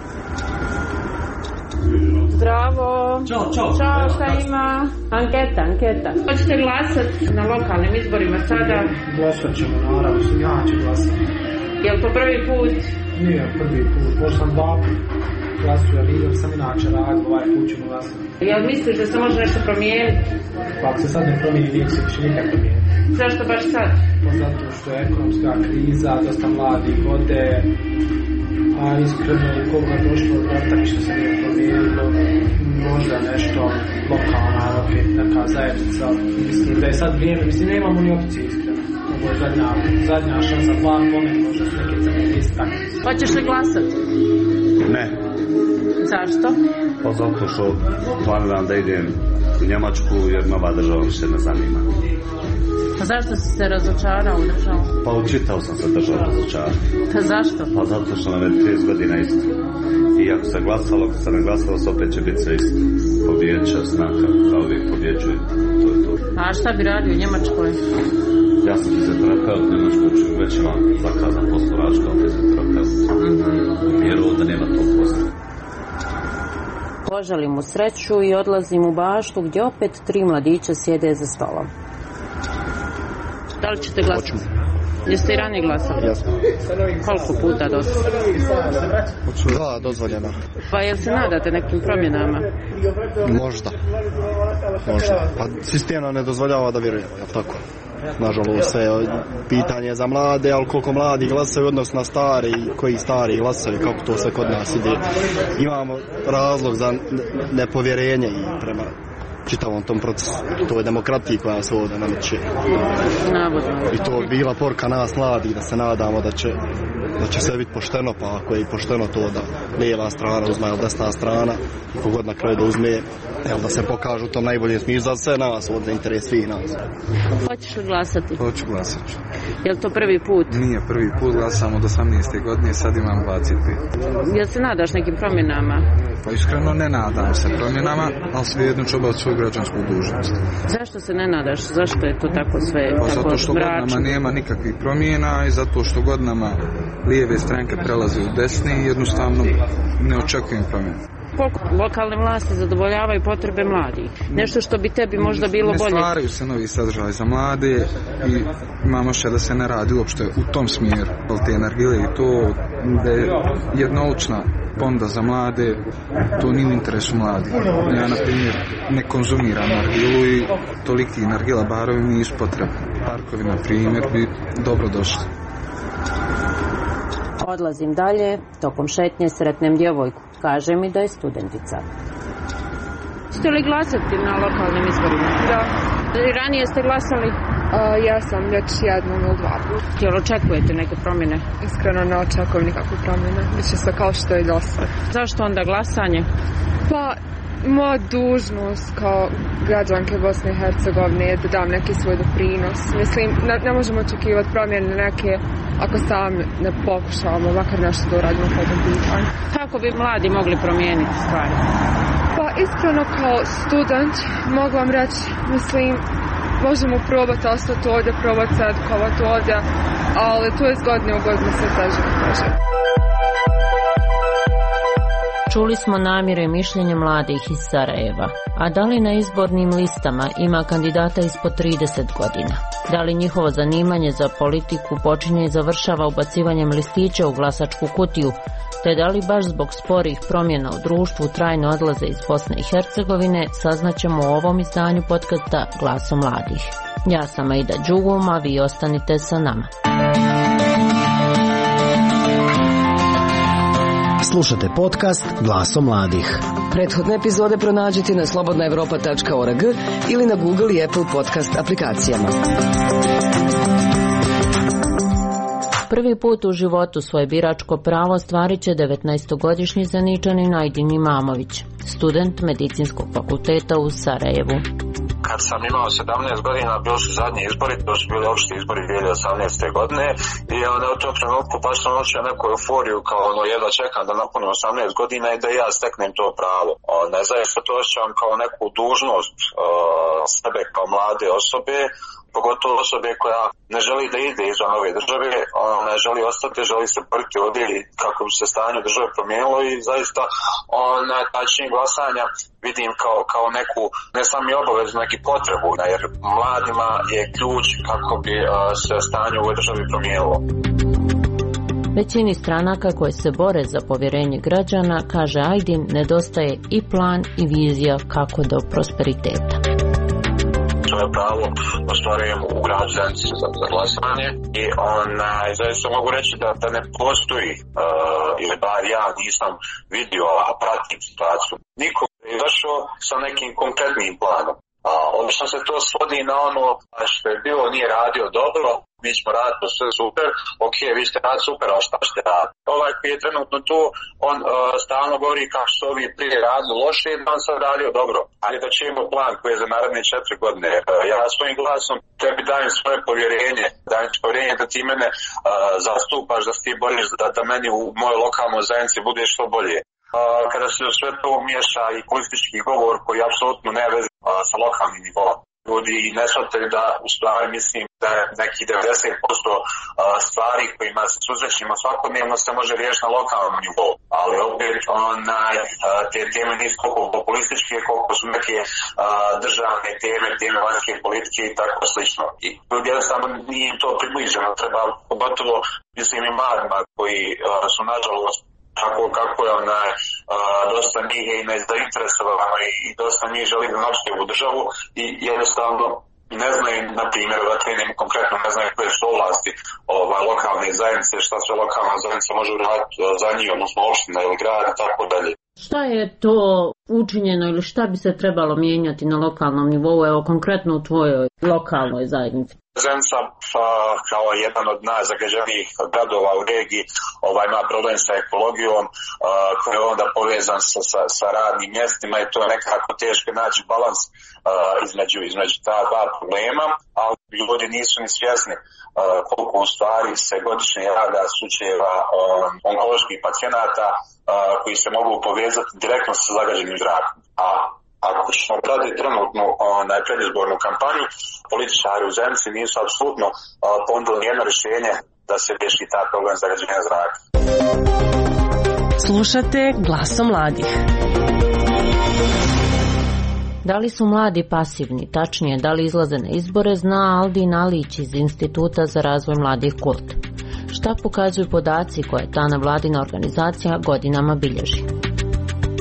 Zdravo! Ćao, čao! Ćao, šta ima? Anketa, anketa. Hoćete glasati na lokalnim izborima sada? Glasat ćemo, naravno, ja ću glasati. Je li to prvi put? Nije prvi put, možda sam dva put glasio, vidio sam inače rad, ovaj put ćemo glasati. Jel misliš da se može nešto promijeniti? Pa ako se sad ne promijeni, nije se više nikad promijeniti. Zašto baš sad? Pa zato što je ekonomska kriza, dosta mladih ode, a iskreno koliko je došlo od rata, što se nije promijenilo, možda nešto lokalna, opet neka zajednica, mislim da je sad vrijeme, mislim nemamo ni opcije iskreno. Ovo je zadnja, zadnja šansa, dva pomen, možda su neke crne liste. Hoćeš li glasati? Ne. Zašto? Pa zato što planiram da idem u Njemačku jer me ova država više ne zanima. Pa zašto si se razočarao u državu? Pa učitao sam se državu razočarao. Pa zašto? Pa zato što nam je trideset godina isto. I ako se glasalo, ako se ne glasalo, opet će biti sve isto. Pobjeđa snaka, kao uvijek pobjeđuje. To je to. A šta bi radio u Njemačkoj? Ja sam fizioterapeut, u Njemačkoj učinu, već imam zakazan posao rač kao fizioterapeut. Mm-hmm. Jer ovdje nema tog posla. Poželim mu sreću i odlazim u baštu gdje opet tri mladića sjede za stolom. Da li ćete glasati? Jeste i ranije glasali? Jasno. Koliko puta dosta? Dva dozvoljena. Pa jel se nadate nekim promjenama? Možda. Možda. Pa sistem nam ne dozvoljava da vjerujemo, je tako? Nažalost, sve pitanje za mlade, ali koliko mladi glasaju odnosno na stari, koji stari glasaju, kako to sve kod nas ide. Imamo razlog za nepovjerenje i prema čitavom tom procesu. To je demokratija koja se ovdje nameće. I to je bila poruka nas mladih da se nadamo da će, da će sve biti pošteno, pa ako je pošteno to da lijeva strana uzme ili desna strana i kogod na kraju da uzme, evo da se pokažu u tom najboljem smislu za sve nas, ovdje interes svih nas. Hoćeš li glasati? Hoću glasati. Je li to prvi put? Nije prvi put, glasam od osamnaeste godine, sad imam dvadeset pet. Jel se nadaš nekim promjenama? Pa iskreno ne nadam se promjenama, ali svejedno ću obaviti svoju građansku dužnost. Zašto se ne nadaš? Zašto je to tako sve pa tako mračno? Zato što godinama nema nikakvih promjena i zato što godinama lijeve stranke prelaze u desni i jednostavno ne očekujem promjenu. Koliko lokalne vlasti zadovoljavaju potrebe mladih? Nešto što bi tebi možda bilo bolje? Ne stvaraju se novi sadržaj za mlade i imamo še da se ne radi uopšte u tom smjeru. Te nargile i to da je jednoučna ponuda za mlade, to nije u interesu mladih. Ja, na primjer, ne konzumiram nargilu i toliki nargila barovi mi nisu potrebni. Parkovi, na primjer, bi dobro došli. Odlazim dalje, tokom šetnje sretnem djevojku. Kaže mi da je studentica. Ste li glasati na lokalnim izborima? Da. I ranije ste glasali? Uh, ja sam već jednom ili dva puta. Jel očekujete neke promjene? Iskreno ne očekujem nikakve promjene. Biće sve kao što je do sad. Zašto onda glasanje? Pa, moja dužnost kao građanke Bosne i Hercegovine je da dam neki svoj doprinos. Mislim, ne, ne možemo očekivati promjene neke ako sami ne pokušavamo makar nešto da uradimo po tom pitanju. Kako bi mladi mogli promijeniti stvari? Pa iskreno kao student mogu vam reći, mislim, možemo probati ostati ovdje, probati se edukovati ovdje, ali to je iz godine u godinu sve teže da kažem. Čuli smo namjere i mišljenje mladih iz Sarajeva. A da li na izbornim listama ima kandidata ispod trideset godina? Da li njihovo zanimanje za politiku počinje i završava ubacivanjem listića u glasačku kutiju? Te da li baš zbog sporih promjena u društvu trajno odlaze iz Bosne i Hercegovine, saznaćemo u ovom izdanju podcasta Glasom mladih. Ja sam Aida Đugum, a vi ostanite sa nama. Slušate podcast Glasom mladih. Prethodne epizode pronađite na slobodna evropa tačka org ili na Google i Apple podcast aplikacijama. Prvi put u životu svoje biračko pravo stvarit će devetnaestogodišnji Zeničanin Ajdin Imamović, student medicinskog fakulteta u Sarajevu. Kad sam imao sedamnaest godina, bili su zadnji izbori, to su bili opšti izbori dvije hiljade osamnaeste. godine i onda u tom trenutku baš sam osjećao neku euforiju kao ono jedva čekam da napunim osamnaest godina i da ja steknem to pravo. Ne zaista to osjećam kao neku dužnost uh, sebe kao mlade osobe, pogotovo osobe koja ne želi da ide izvan ove države, ne želi ostati, želi se boriti ovdje kako bi se stanje države promijenilo i zaista na način glasanja vidim kao, kao neku, ne samo i obavezu, neki potrebu, jer mladima je ključ kako bi se stanje u ovoj državi promijenilo. Većini stranaka koje se bore za povjerenje građana, kaže Ajdin, nedostaje i plan i vizija kako do prosperiteta. Svoje pravo ostvarujem u gradu Zenici za, za glasanje i onaj, zaista mogu reći da, da ne postoji, uh, ili bar ja nisam vidio, a pratim situaciju. Niko je došao sa nekim konkretnim planom. Uh, obično se to svodi na ono što je bilo, nije radio dobro, mi smo radili sve super, ok, vi ste radili super, ali šta ste radili? Ovaj koji je trenutno tu, on uh, stalno govori kako su ovi prije radili loše i da on sad radio dobro. Ali da ćemo plan koji je za naredne četiri godine. Uh, ja svojim glasom tebi dajem svoje povjerenje, dajem ti povjerenje da ti mene uh, zastupaš, da ti boriš, da, da meni u mojoj lokalnoj zajednici bude što bolje. Uh, kada se sve to miješa i politički govor koji apsolutno ne veze uh, sa lokalnim nivom. Ljudi ne shvataju da u stvari mislim da je neki devedeset posto stvari kojima se susrećemo svakodnevno se može riješiti na lokalnom nivou. Ali opet onaj, te teme nisu koliko populističke, koliko su neke uh, državne teme, teme vanjske politike i tako slično. I ljudi jednostavno nije to približeno. Treba pogotovo mislim i mladima koji uh, su nažalost tako kako je onaj, uh, dosta njih je i nezainteresovano i, i dosta njih želi da napustiti ovu državu i jednostavno ne znaju, na primjer, dakle, konkretno ne znaju koje su ovlasti ovaj, lokalne zajednice, šta sve lokalna zajednica može uraditi za njih, odnosno opština ili grad i tako dalje. Šta je to učinjeno ili šta bi se trebalo mijenjati na lokalnom nivou, evo konkretno u tvojoj lokalnoj zajednici? Zenica kao jedan od najzagađenijih gradova u regiji ovaj, ima problem sa ekologijom koji je onda povezan sa, sa, sa radnim mjestima i to je nekako teško naći balans između, između ta dva problema, ali ljudi nisu ni svjesni koliko u stvari se godišnje rada slučajeva onkoloških pacijenata koji se mogu povezati direktno sa zagađenim zrakom. A ako ćemo pratiti trenutno na predizbornu kampanju, političari u Zenici nisu apsolutno ponudili nijedno rješenje da se riješi taj problem zagađenja zraka. Slušate Glasom mladih. Da li su mladi pasivni, tačnije da li izlaze na izbore, zna Aldin Alić iz Instituta za razvoj mladih Kult. Šta pokazuju podaci koje ta nevladina organizacija godinama bilježi?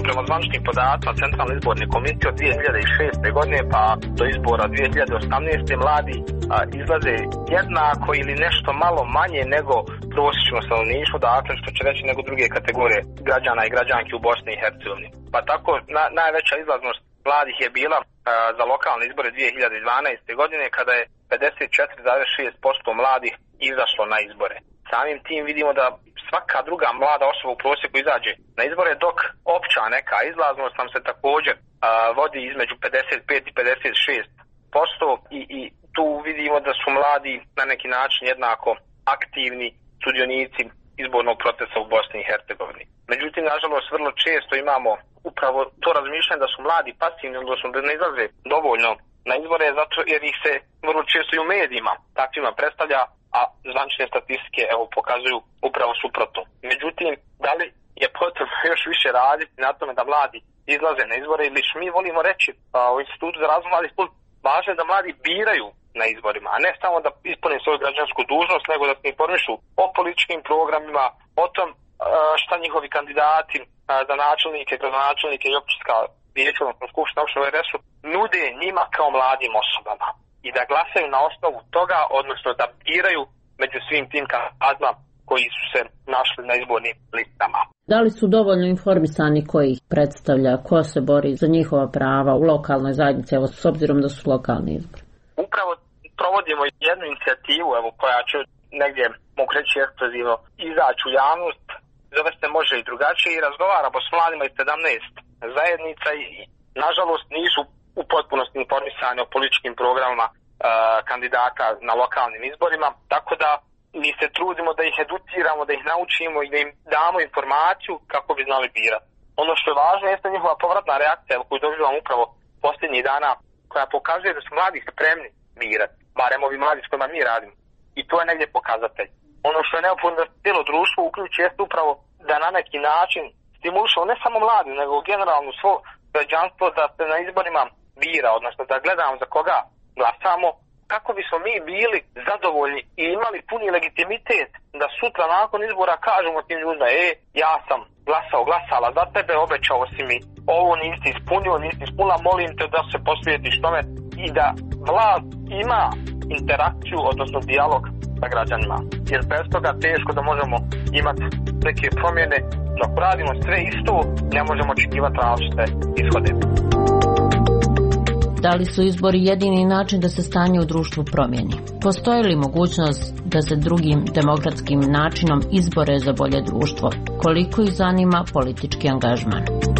prema zvaničnim podacima Centralne izborne komisije od dvije hiljade šeste. godine pa do izbora dvije hiljade osamnaeste. mladi a, izlaze jednako ili nešto malo manje nego prosječno stanovništvo, dakle što će reći nego druge kategorije građana i građanki u Bosni i Hercegovini. Pa tako na, najveća izlaznost mladih je bila a, za lokalne izbore dvije hiljade dvanaeste. godine kada je pedeset četiri zarez šest posto mladih izašlo na izbore. Samim tim vidimo da svaka druga mlada osoba u prosjeku izađe na izbore, dok opća neka izlaznost nam se također a, vodi između pedeset pet i pedeset šest posto i, i tu vidimo da su mladi na neki način jednako aktivni sudionici izbornog procesa u Bosni i Hercegovini. Međutim, nažalost, vrlo često imamo upravo to razmišljanje da su mladi pasivni, odnosno da ne izlaze dovoljno na izbore, zato jer ih se vrlo često i u medijima takvima predstavlja, a zvanične statistike evo pokazuju upravo suprotno. Međutim, da li je potrebno još više raditi na tome da mladi izlaze na izbore ili što mi volimo reći a, u Institutu za razvoj mladih, važno je da mladi biraju na izborima, a ne samo da ispune svoju građansku dužnost, nego da se informišu o političkim programima, o tom a, šta njihovi kandidati a, za načelnike, gradonačelnike i općinska vijeća, odnosno skupština opštine u er es u nude njima kao mladim osobama i da glasaju na osnovu toga, odnosno da biraju među svim tim kandidatima koji su se našli na izbornim listama. Da li su dovoljno informisani koji ih predstavlja, ko se bori za njihova prava u lokalnoj zajednici, evo s obzirom da su lokalni izbori? Upravo provodimo jednu inicijativu, evo koja će negdje, mogu reći ekskluzivno, izaći u javnost, zove se Može i drugačije i razgovaramo s mladima iz sedamnaest zajednica i nažalost nisu u potpunosti informisani o političkim programima uh, kandidata na lokalnim izborima, tako da mi se trudimo da ih educiramo, da ih naučimo i da im damo informaciju kako bi znali birati. Ono što je važno jeste njihova povratna reakcija koju dobivamo upravo posljednjih dana, koja pokazuje da su mladi spremni birati, barem ovi mladi s kojima mi radimo. I to je negdje pokazatelj. Ono što je neophodno da cijelo društvo uključi jeste upravo da na neki način stimulišemo ne samo mladi, nego generalno svo građanstvo da se na izborima bira, odnosno da gledamo za koga glasamo, kako bismo mi bili zadovoljni i imali puni legitimitet da sutra nakon izbora kažemo tim ljudima, e, ja sam glasao, glasala za tebe, obećao si mi, ovo nisi ispunio, nisi ispunila, molim te da se posvijetiš tome i da vlast ima interakciju, odnosno dijalog sa građanima. Jer bez toga teško da možemo imati neke promjene, dok radimo sve isto, ne možemo očekivati različite ishode. Da li su izbori jedini način da se stanje u društvu promijeni? Postoji li mogućnost da se drugim demokratskim načinom izbore za bolje društvo? Koliko ih zanima politički angažman?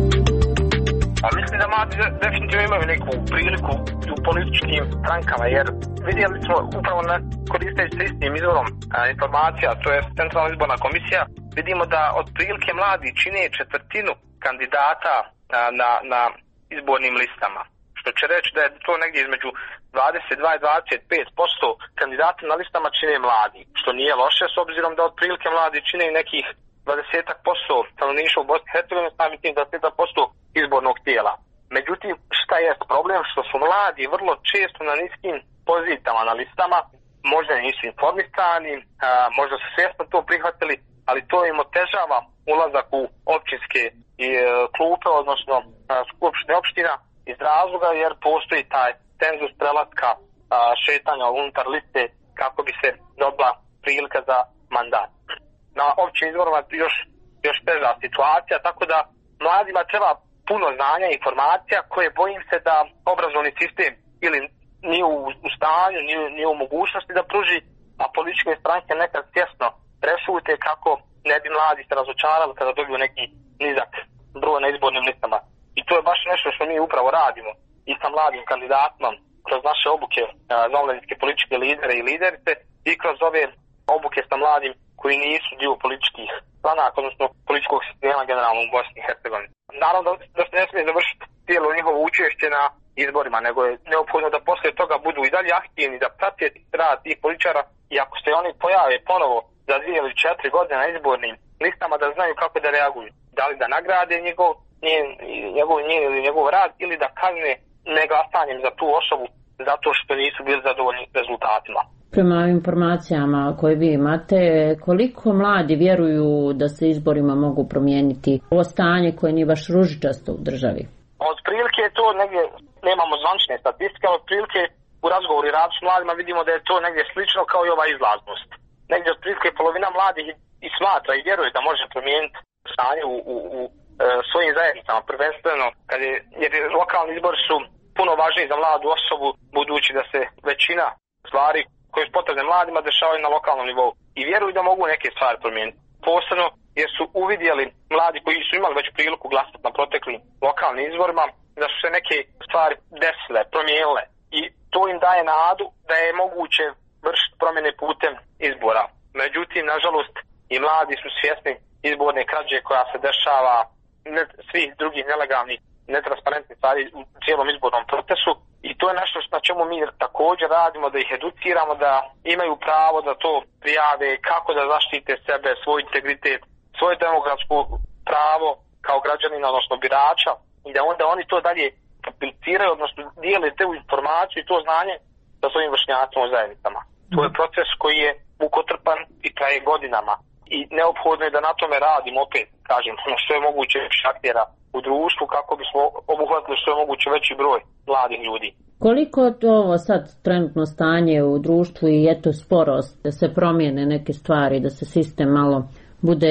A mislim da mladi definitivno imaju neku priliku u političkim strankama, jer vidjeli smo upravo na koristeći se istim izvorom a, informacija, to je Centralna izborna komisija, vidimo da otprilike mladi čine četvrtinu kandidata a, na, na izbornim listama. Što će reći da je to negdje između dvadeset dva i dvadeset pet posto kandidata na listama čine mladi, što nije loše s obzirom da otprilike mladi čine nekih dvadeset posto stanovništva u Bosni i Hercegovini, samim tim dvadeset posto izbornog tijela. Međutim, šta je problem? Što su mladi vrlo često na niskim pozicijama na listama, možda nisu informisani, a, možda su svjesno to prihvatili, ali to im otežava ulazak u općinske i, e, klupe, odnosno a, skupštine opština, iz razloga jer postoji taj cenzus prelaska a, šetanja unutar liste kako bi se dobila prilika za mandat. Na općim izborima još, još teža situacija, tako da mladima treba puno znanja i informacija koje bojim se da obrazovni sistem ili nije u, u stanju, nije, nije u mogućnosti da pruži, a političke stranke nekad svjesno prešute kako ne bi mladi se razočarali kada dobiju neki nizak broj na izbornim listama. I to je baš nešto što mi upravo radimo i sa mladim kandidatima kroz naše obuke za omladinske političke lidere i liderice i kroz ove obuke sa mladim koji nisu dio političkih stranaka, odnosno političkog sistema generalno u Bosni i Hercegovini. Naravno da, da se ne smije završiti cijelo njihovo učešće na izborima, nego je neophodno da poslije toga budu i dalje aktivni, da prate rad tih političara i ako se oni pojave ponovo za dvije ili četiri godine na izbornim listama da znaju kako da reaguju. Da li da nagrade njegov, njen, njegov, njen ili njegov rad ili da kazne neglasanjem za tu osobu zato što nisu bili zadovoljni rezultatima. Prema informacijama koje vi imate, koliko mladi vjeruju da se izborima mogu promijeniti ovo stanje koje nije baš ružičasto u državi? Od prilike je to negdje, nemamo zvančne statistike, ali od prilike u razgovoru i radu s mladima vidimo da je to negdje slično kao i ova izlaznost. Negdje od prilike polovina mladih i smatra i vjeruje da može promijeniti stanje u, u, u e, svojim zajednicama, prvenstveno kad je, jer lokalni izbori su puno važniji za mladu osobu, budući da se većina stvari koje su potrebne mladima dešavaju na lokalnom nivou i vjeruju da mogu neke stvari promijeniti. Posebno jer su uvidjeli mladi koji su imali već priliku glasati na proteklim lokalnim izborima, da su se neke stvari desile, promijenile i to im daje nadu da je moguće vršiti promjene putem izbora. Međutim, nažalost, i mladi su svjesni izborne krađe koja se dešava, ne, svih drugih nelegalnih, netransparentnih stvari u cijelom izbornom procesu i to je nešto na čemu mi također radimo, da ih educiramo, da imaju pravo da to prijave, kako da zaštite sebe, svoj integritet, svoje demokratsko pravo kao građanina, odnosno birača i da onda oni to dalje apliciraju, odnosno dijele te informaciju i to znanje sa svojim vršnjacima u zajednicama. To je proces koji je mukotrpan i traje godinama i neophodno je da na tome radimo, opet kažem, što je moguće više aktera u društvu kako bismo obuhvatili što je moguće veći broj mladih ljudi. Koliko to ovo sad trenutno stanje u društvu i eto sporost da se promijene neke stvari, da se sistem malo bude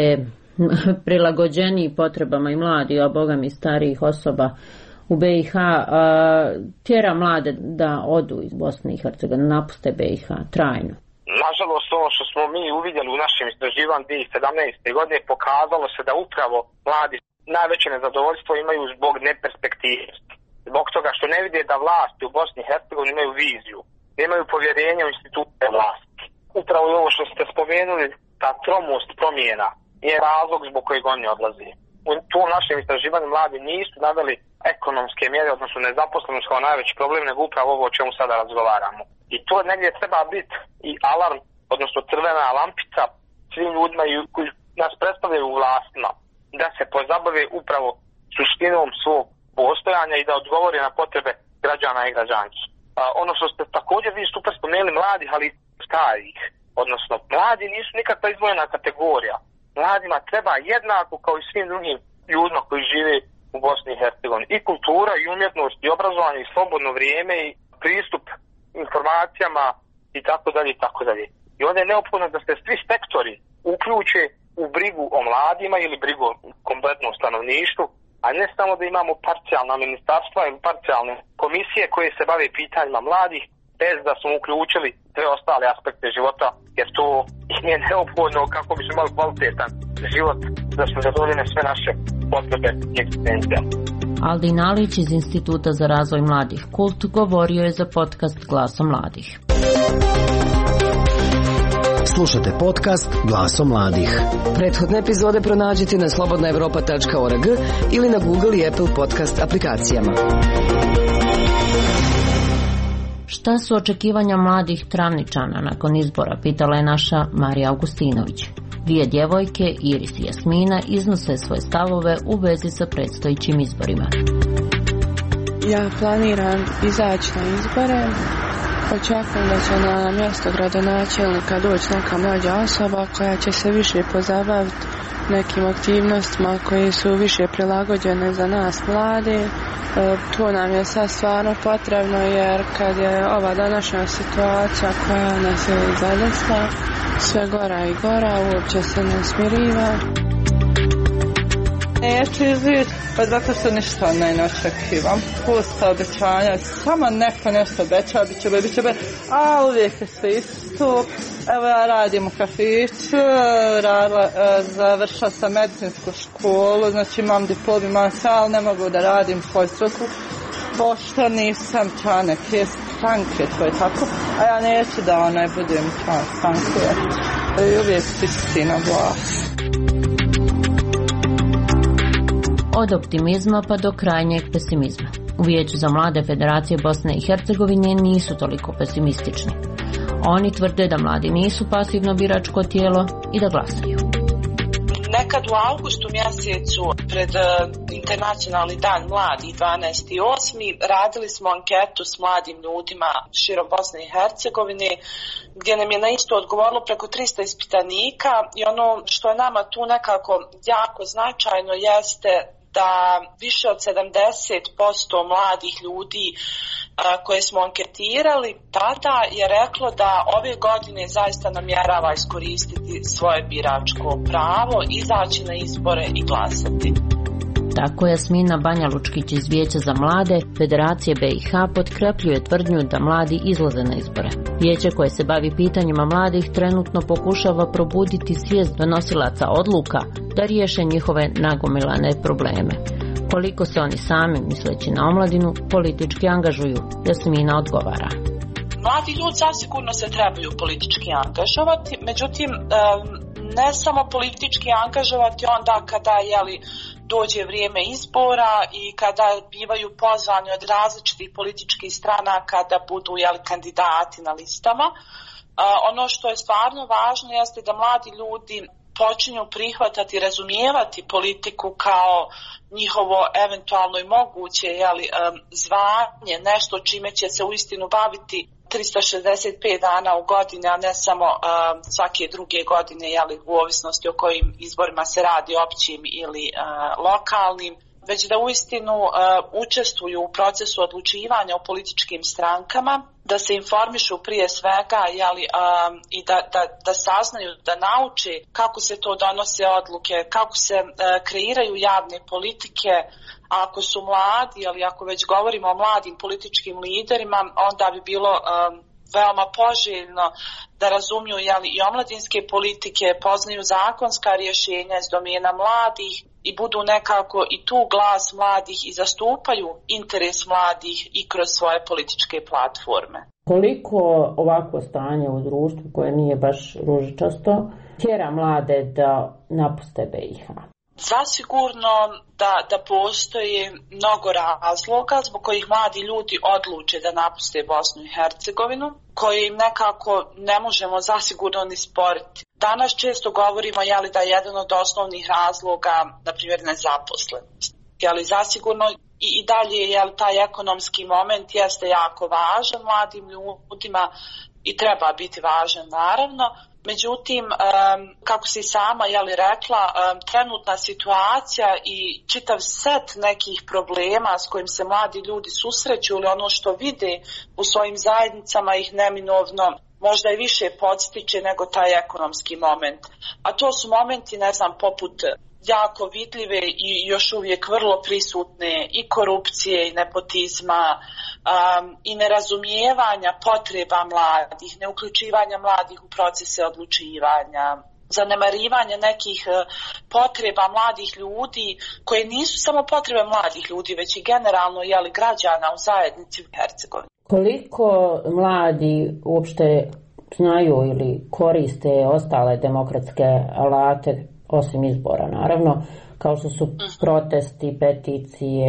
prilagođeniji potrebama i mladih, a bogam i starijih osoba u B i H, a, tjera mlade da odu iz Bosne i Hercegovine, napuste B i H trajno? Nažalost, ono što smo mi uvidjeli u našem istraživanju dvije tisuće sedamnaeste. godine pokazalo se da upravo mladi najveće nezadovoljstvo imaju zbog neperspektivnosti. Zbog toga što ne vide da vlasti u Bosni i Hercegovini imaju viziju, imaju povjerenje u institucije vlasti. Upravo ovo što ste spomenuli, ta tromost promjena je razlog zbog kojeg oni odlazi. U tom našem istraživanju mladi nisu naveli ekonomske mjere, odnosno nezaposlenost kao najveći problem, nego upravo ovo o čemu sada razgovaramo. I to negdje treba biti i alarm, odnosno crvena lampica svim ljudima koji nas predstavljaju u vlastima, da se pozabave upravo suštinom svog postojanja i da odgovore na potrebe građana i građanki. A, ono što ste također vi super spomenuli mladih, ali starih, odnosno mladi nisu nikakva izdvojena kategorija. Mladima treba jednako kao i svim drugim ljudima koji žive u Bosni i Hercegovini. I kultura, i umjetnost, i obrazovanje, i slobodno vrijeme, i pristup informacijama, i tako dalje, i tako dalje. I onda je neophodno da se svi sektori uključe u brigu o mladima ili brigu o kompletnom stanovništvu, a ne samo da imamo parcijalna ministarstva ili parcijalne komisije koje se bave pitanjima mladih, bez da smo uključili sve ostale aspekte života, jer to je neophodno kako bi smo imali kvalitetan život, da smo zadovoljene sve naše potrebe i egzistencija. Aldin Alić iz Instituta za razvoj mladih Kult govorio je za podcast Glasom mladih. Slušate podcast Glasom mladih. Prethodne epizode pronađite na slobodna evropa tačka org ili na Google i Apple podcast aplikacijama. Šta su očekivanja mladih Travničana nakon izbora, pitala je naša Marija Augustinović. Dvije djevojke, Iris i Jasmina, iznose svoje stavove u vezi sa predstojećim izborima. Ja planiram izaći na izbore. Očekujem da će na mjesto gradonačelnika doći neka mlađa osoba koja će se više pozabaviti nekim aktivnostima koje su više prilagođene za nas mlade. E, to nam je sad stvarno potrebno, jer kad je ova današnja situacija koja nas je zadesila sve gora i gora, uopće se ne smiriva. Neću izići, pa zato što ništa ne očekivam. Pusta obećanja, samo neko nešto obeća, bit će be, bit će be, a uvijek je sve isto. Evo ja radim u kafiću, radila, završila sam medicinsku školu, znači imam diplom, imam sve, ali ne mogu da radim svoju struku. Pošto nisam član neke stranke, to je tako, a ja neću da onaj budem član stranke. I uvijek stisti na vlast. Od optimizma pa do krajnjeg pesimizma. U Vijeću za mlade Federacije Bosne i Hercegovine nisu toliko pesimistični. Oni tvrde da mladi nisu pasivno biračko tijelo i da glasaju. Neka nekad u augustu mjesecu pred uh, Internacionalni dan mladih dvanaesti osmi radili smo anketu s mladim ljudima širom Bosne i Hercegovine gdje nam je na isto odgovorilo preko trista ispitanika i ono što je nama tu nekako jako značajno jeste da više od sedamdeset posto mladih ljudi a, koje smo anketirali tada je reklo da ove godine zaista namjerava iskoristiti svoje biračko pravo, izaći na izbore i glasati. Tako Jasmina Banja Lučkić iz Vijeća za mlade Federacije B i H potkrepljuje tvrdnju da mladi izlaze na izbore. Vijeće koje se bavi pitanjima mladih trenutno pokušava probuditi svijest donosilaca odluka da riješe njihove nagomilane probleme. Koliko se oni sami, misleći na omladinu, politički angažuju, Jasmina odgovara. Mladi ljudi zasigurno se trebaju politički angažovati, međutim ne samo politički angažovati onda kada jeli, dođe vrijeme izbora i kada bivaju pozvani od različitih političkih stranaka da budu jeli, kandidati na listama. Uh, ono što je stvarno važno jeste da mladi ljudi počinju prihvatati i razumijevati politiku kao njihovo eventualno i moguće jeli, um, zvanje, nešto čime će se uistinu baviti trista šezdeset pet dana u godini, a ne samo uh, svake druge godine, jeli, u ovisnosti o kojim izborima se radi, općim ili uh, lokalnim, već da uistinu uh, učestvuju u procesu odlučivanja o političkim strankama, da se informišu prije svega jeli, um, i da, da, da saznaju, da nauče kako se to donose odluke, kako se uh, kreiraju javne politike. A ako su mladi, ali ako već govorimo o mladim političkim liderima, onda bi bilo um, veoma poželjno da razumiju jeli, i omladinske politike, poznaju zakonska rješenja iz domena mladih i budu nekako i tu glas mladih i zastupaju interes mladih i kroz svoje političke platforme. Koliko ovako stanje u društvu koje nije baš ružičasto tjera mlade da napuste B i H? Zasigurno da, da postoji mnogo razloga zbog kojih mladi ljudi odluče da napuste Bosnu i Hercegovinu, koje im nekako ne možemo zasigurno ni sporiti. Danas često govorimo jeli, da je jedan od osnovnih razloga, na primjer, nezaposlenost. Jeli, zasigurno i, i dalje jeli, taj ekonomski moment jeste jako važan mladim ljudima i treba biti važan naravno. Međutim, kako si sama jeli, rekla, trenutna situacija i čitav set nekih problema s kojim se mladi ljudi susreću ili ono što vide u svojim zajednicama ih neminovno možda i više podstiče nego taj ekonomski moment. A to su momenti, ne znam, poput jako vidljive i još uvijek vrlo prisutne i korupcije i nepotizma um, i nerazumijevanja potreba mladih, neuključivanja mladih u procese odlučivanja, zanemarivanje nekih uh, potreba mladih ljudi koje nisu samo potrebe mladih ljudi, već i generalno jeli, građana u zajednici u Hercegovini. Koliko mladi uopšte znaju ili koriste ostale demokratske alate osim izbora, naravno, kao što su protesti, peticije,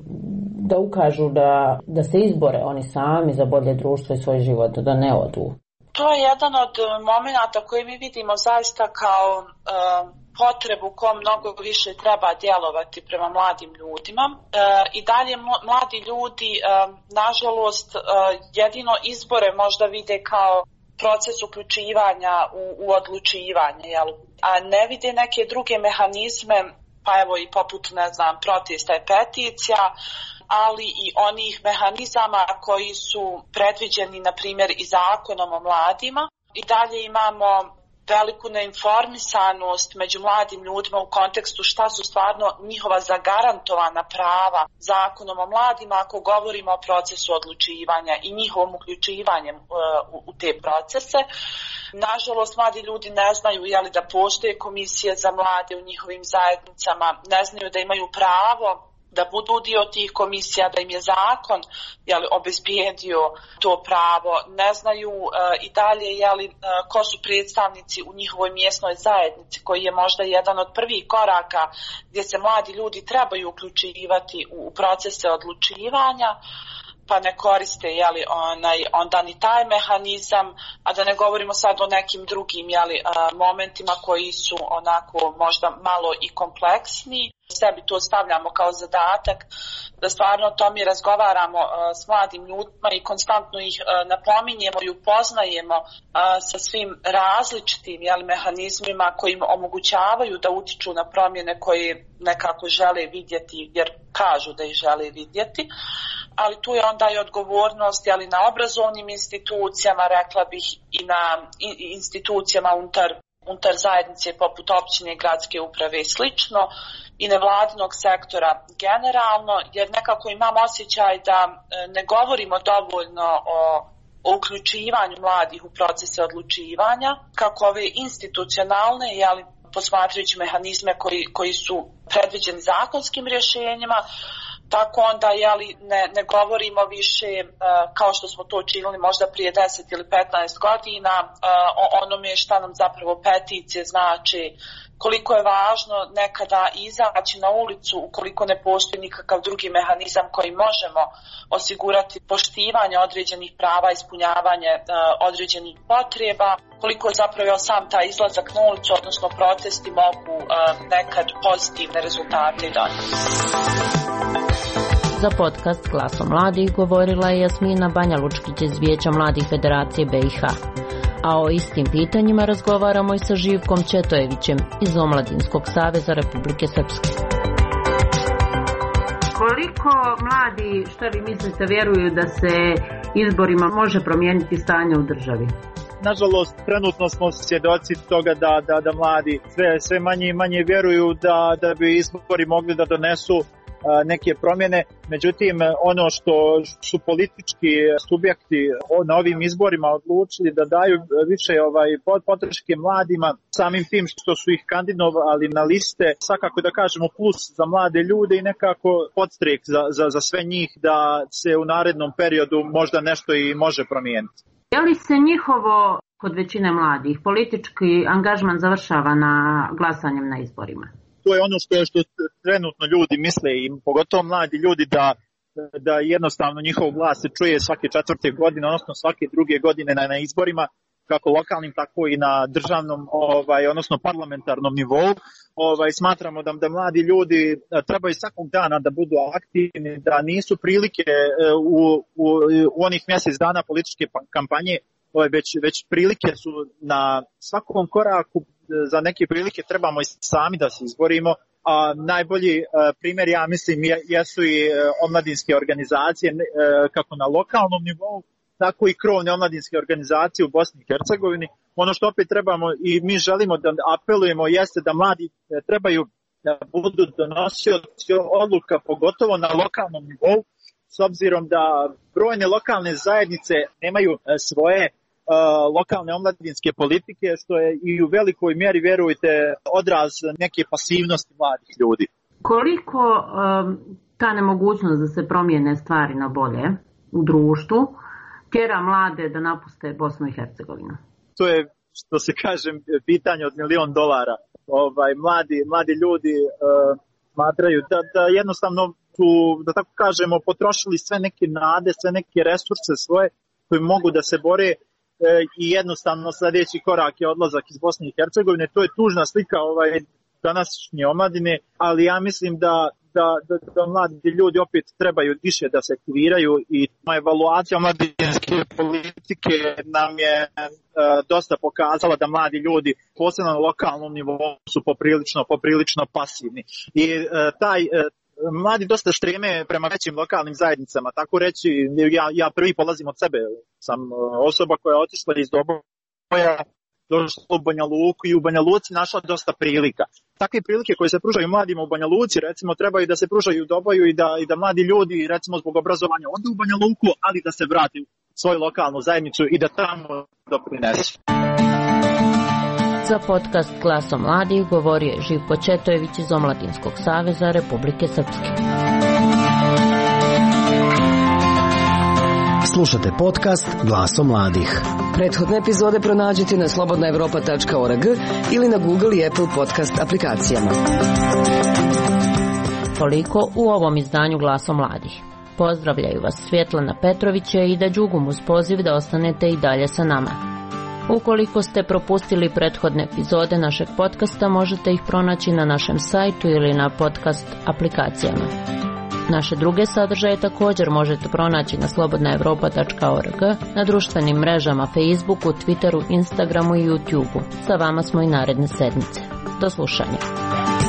da ukažu da, da se izbore oni sami za bolje društvo i svoj život, da ne odu? To je jedan od momenata koji mi vidimo zaista kao uh, potrebu kom mnogo više treba djelovati prema mladim ljudima. Uh, I dalje mladi ljudi, uh, nažalost, uh, jedino izbore možda vide kao proces uključivanja u, u odlučivanje, jel? A ne vide neke druge mehanizme, pa evo i poput, ne znam, protesta i peticija, ali i onih mehanizama koji su predviđeni, na primjer, i zakonom o mladima. I dalje imamo veliku neinformisanost među mladim ljudima u kontekstu šta su stvarno njihova zagarantovana prava zakonom o mladima ako govorimo o procesu odlučivanja i njihovom uključivanjem uh, u, u te procese. Nažalost, mladi ljudi ne znaju jeli, da postoje komisije za mlade u njihovim zajednicama, ne znaju da imaju pravo da budu dio tih komisija, da im je zakon jeli, obezbijedio to pravo, ne znaju uh, i dalje jeli, uh, ko su predstavnici u njihovoj mjesnoj zajednici, koji je možda jedan od prvih koraka gdje se mladi ljudi trebaju uključivati u, u procese odlučivanja. pa ne koriste jeli, onaj, onda ni taj mehanizam, a da ne govorimo sad o nekim drugim jeli, momentima koji su onako možda malo i kompleksni. Sebi to stavljamo kao zadatak da stvarno o tome razgovaramo uh, s mladim ljudima i konstantno ih uh, napominjemo i upoznajemo uh, sa svim različitim jeli, mehanizmima koji im omogućavaju da utiču na promjene koje nekako žele vidjeti jer kažu da ih žele vidjeti. Ali tu je onda i odgovornost jeli, na obrazovnim institucijama, rekla bih i na i, institucijama unutar unutar zajednice poput općine, gradske uprave i slično, i nevladinog sektora generalno, jer nekako imam osjećaj da ne govorimo dovoljno o, o uključivanju mladih u procese odlučivanja, kako ove institucionalne, jeli, posmatrajući mehanizme koji, koji su predviđeni zakonskim rješenjima, tako onda jeli, ne, ne govorimo više uh, kao što smo to učinili možda prije deset ili petnaest godina uh, o onome šta nam zapravo peticije znači, koliko je važno nekada izaći na ulicu ukoliko ne postoji nikakav drugi mehanizam koji možemo osigurati poštivanje određenih prava, ispunjavanje uh, određenih potreba, koliko je zapravo sam taj izlazak na ulicu, odnosno protesti mogu uh, nekad pozitivne rezultate i donijeti. Za podcast Glasom mladih govorila je Jasmina Banja Lučkić iz Vijeća mladih Federacije B i H. A o istim pitanjima razgovaramo i sa Živkom Četojevićem iz Omladinskog saveza Republike Srpske. Koliko mladi, šta vi mislite, vjeruju da se izborima može promijeniti stanje u državi? Nažalost, trenutno smo svjedoci toga da, da, da mladi sve, sve manje i manje vjeruju da, da bi izbori mogli da donesu neke promjene, međutim ono što su politički subjekti na ovim izborima odlučili da daju više ovaj podrške mladima, samim tim što su ih kandidovali na liste, svakako da kažemo plus za mlade ljude i nekako podstrek za, za, za sve njih da se u narednom periodu možda nešto i može promijeniti. Je li se njihovo, kod većine mladih, politički angažman završava na glasanjem na izborima? To je ono što je što trenutno ljudi misle i pogotovo mladi ljudi da, da jednostavno njihov glas se čuje svake četvrte godine, odnosno svake druge godine na, na izborima, kako lokalnim tako i na državnom, ovaj, odnosno parlamentarnom nivou. Ovaj, smatramo da, da mladi ljudi trebaju svakog dana da budu aktivni, da nisu prilike u, u, u onih mjesec dana političke kampanje, ovaj, već, već prilike su na svakom koraku. Za neke prilike trebamo i sami da se izborimo, a najbolji primjer, ja mislim, jesu i omladinske organizacije, kako na lokalnom nivou, tako i krovne omladinske organizacije u Bosni i Hercegovini. Ono što opet trebamo i mi želimo da apelujemo jeste da mladi trebaju da budu donosioci odluka, pogotovo na lokalnom nivou, s obzirom da brojne lokalne zajednice nemaju svoje lokalne omladinske politike, što je i u velikoj mjeri, vjerujte, odraz neke pasivnosti mladih ljudi. Koliko um, ta nemogućnost da se promijene stvari na bolje u društvu tjera mlade da napuste Bosnu i Hercegovinu? To je, što se kaže, pitanje od milion dolara. Ovaj, mladi, mladi ljudi uh, smatraju da, da jednostavno su, da tako kažemo, potrošili sve neke nade, sve neke resurse svoje koji mogu da se bore i jednostavno sljedeći korak je odlazak iz Bosne i Hercegovine. To je tužna slika ovaj današnje omladine, ali ja mislim da, da, da, da mladi ljudi opet trebaju više da se aktiviraju i evaluacija omladinske politike nam je uh, dosta pokazala da mladi ljudi, posebno na lokalnom nivou, su poprilično, poprilično pasivni. I uh, taj uh, mladi dosta streme prema većim lokalnim zajednicama, tako reći, ja, ja prvi polazim od sebe, sam osoba koja je otišla iz Doboja, došla u Banja Luku i u Banja Luci našla dosta prilika. Takve prilike koje se pružaju mladima u Banja Luci, recimo, trebaju da se pružaju u Doboju i da, i da mladi ljudi, recimo zbog obrazovanja, odu u Banja Luku, ali da se vrati u svoju lokalnu zajednicu i da tamo doprinesu. Za podcast Glasom mladih govorio je Živko Četojević iz Omladinskog saveza Republike Srpske. Slušate podcast Glasom mladih. Prethodne epizode pronađite na slobodna evropa tačka org ili na Google i Apple podcast aplikacijama. Toliko u ovom izdanju Glasom mladih. Pozdravljaju vas Svjetlana Petrović i Ida Đugum uz poziv da ostanete i dalje sa nama. Ukoliko ste propustili prethodne epizode našeg podcasta, možete ih pronaći na našem sajtu ili na podcast aplikacijama. Naše druge sadržaje također možete pronaći na slobodna evropa tačka org, na društvenim mrežama Facebooku, Twitteru, Instagramu i YouTubeu. Sa vama smo i naredne sedmice. Do slušanja.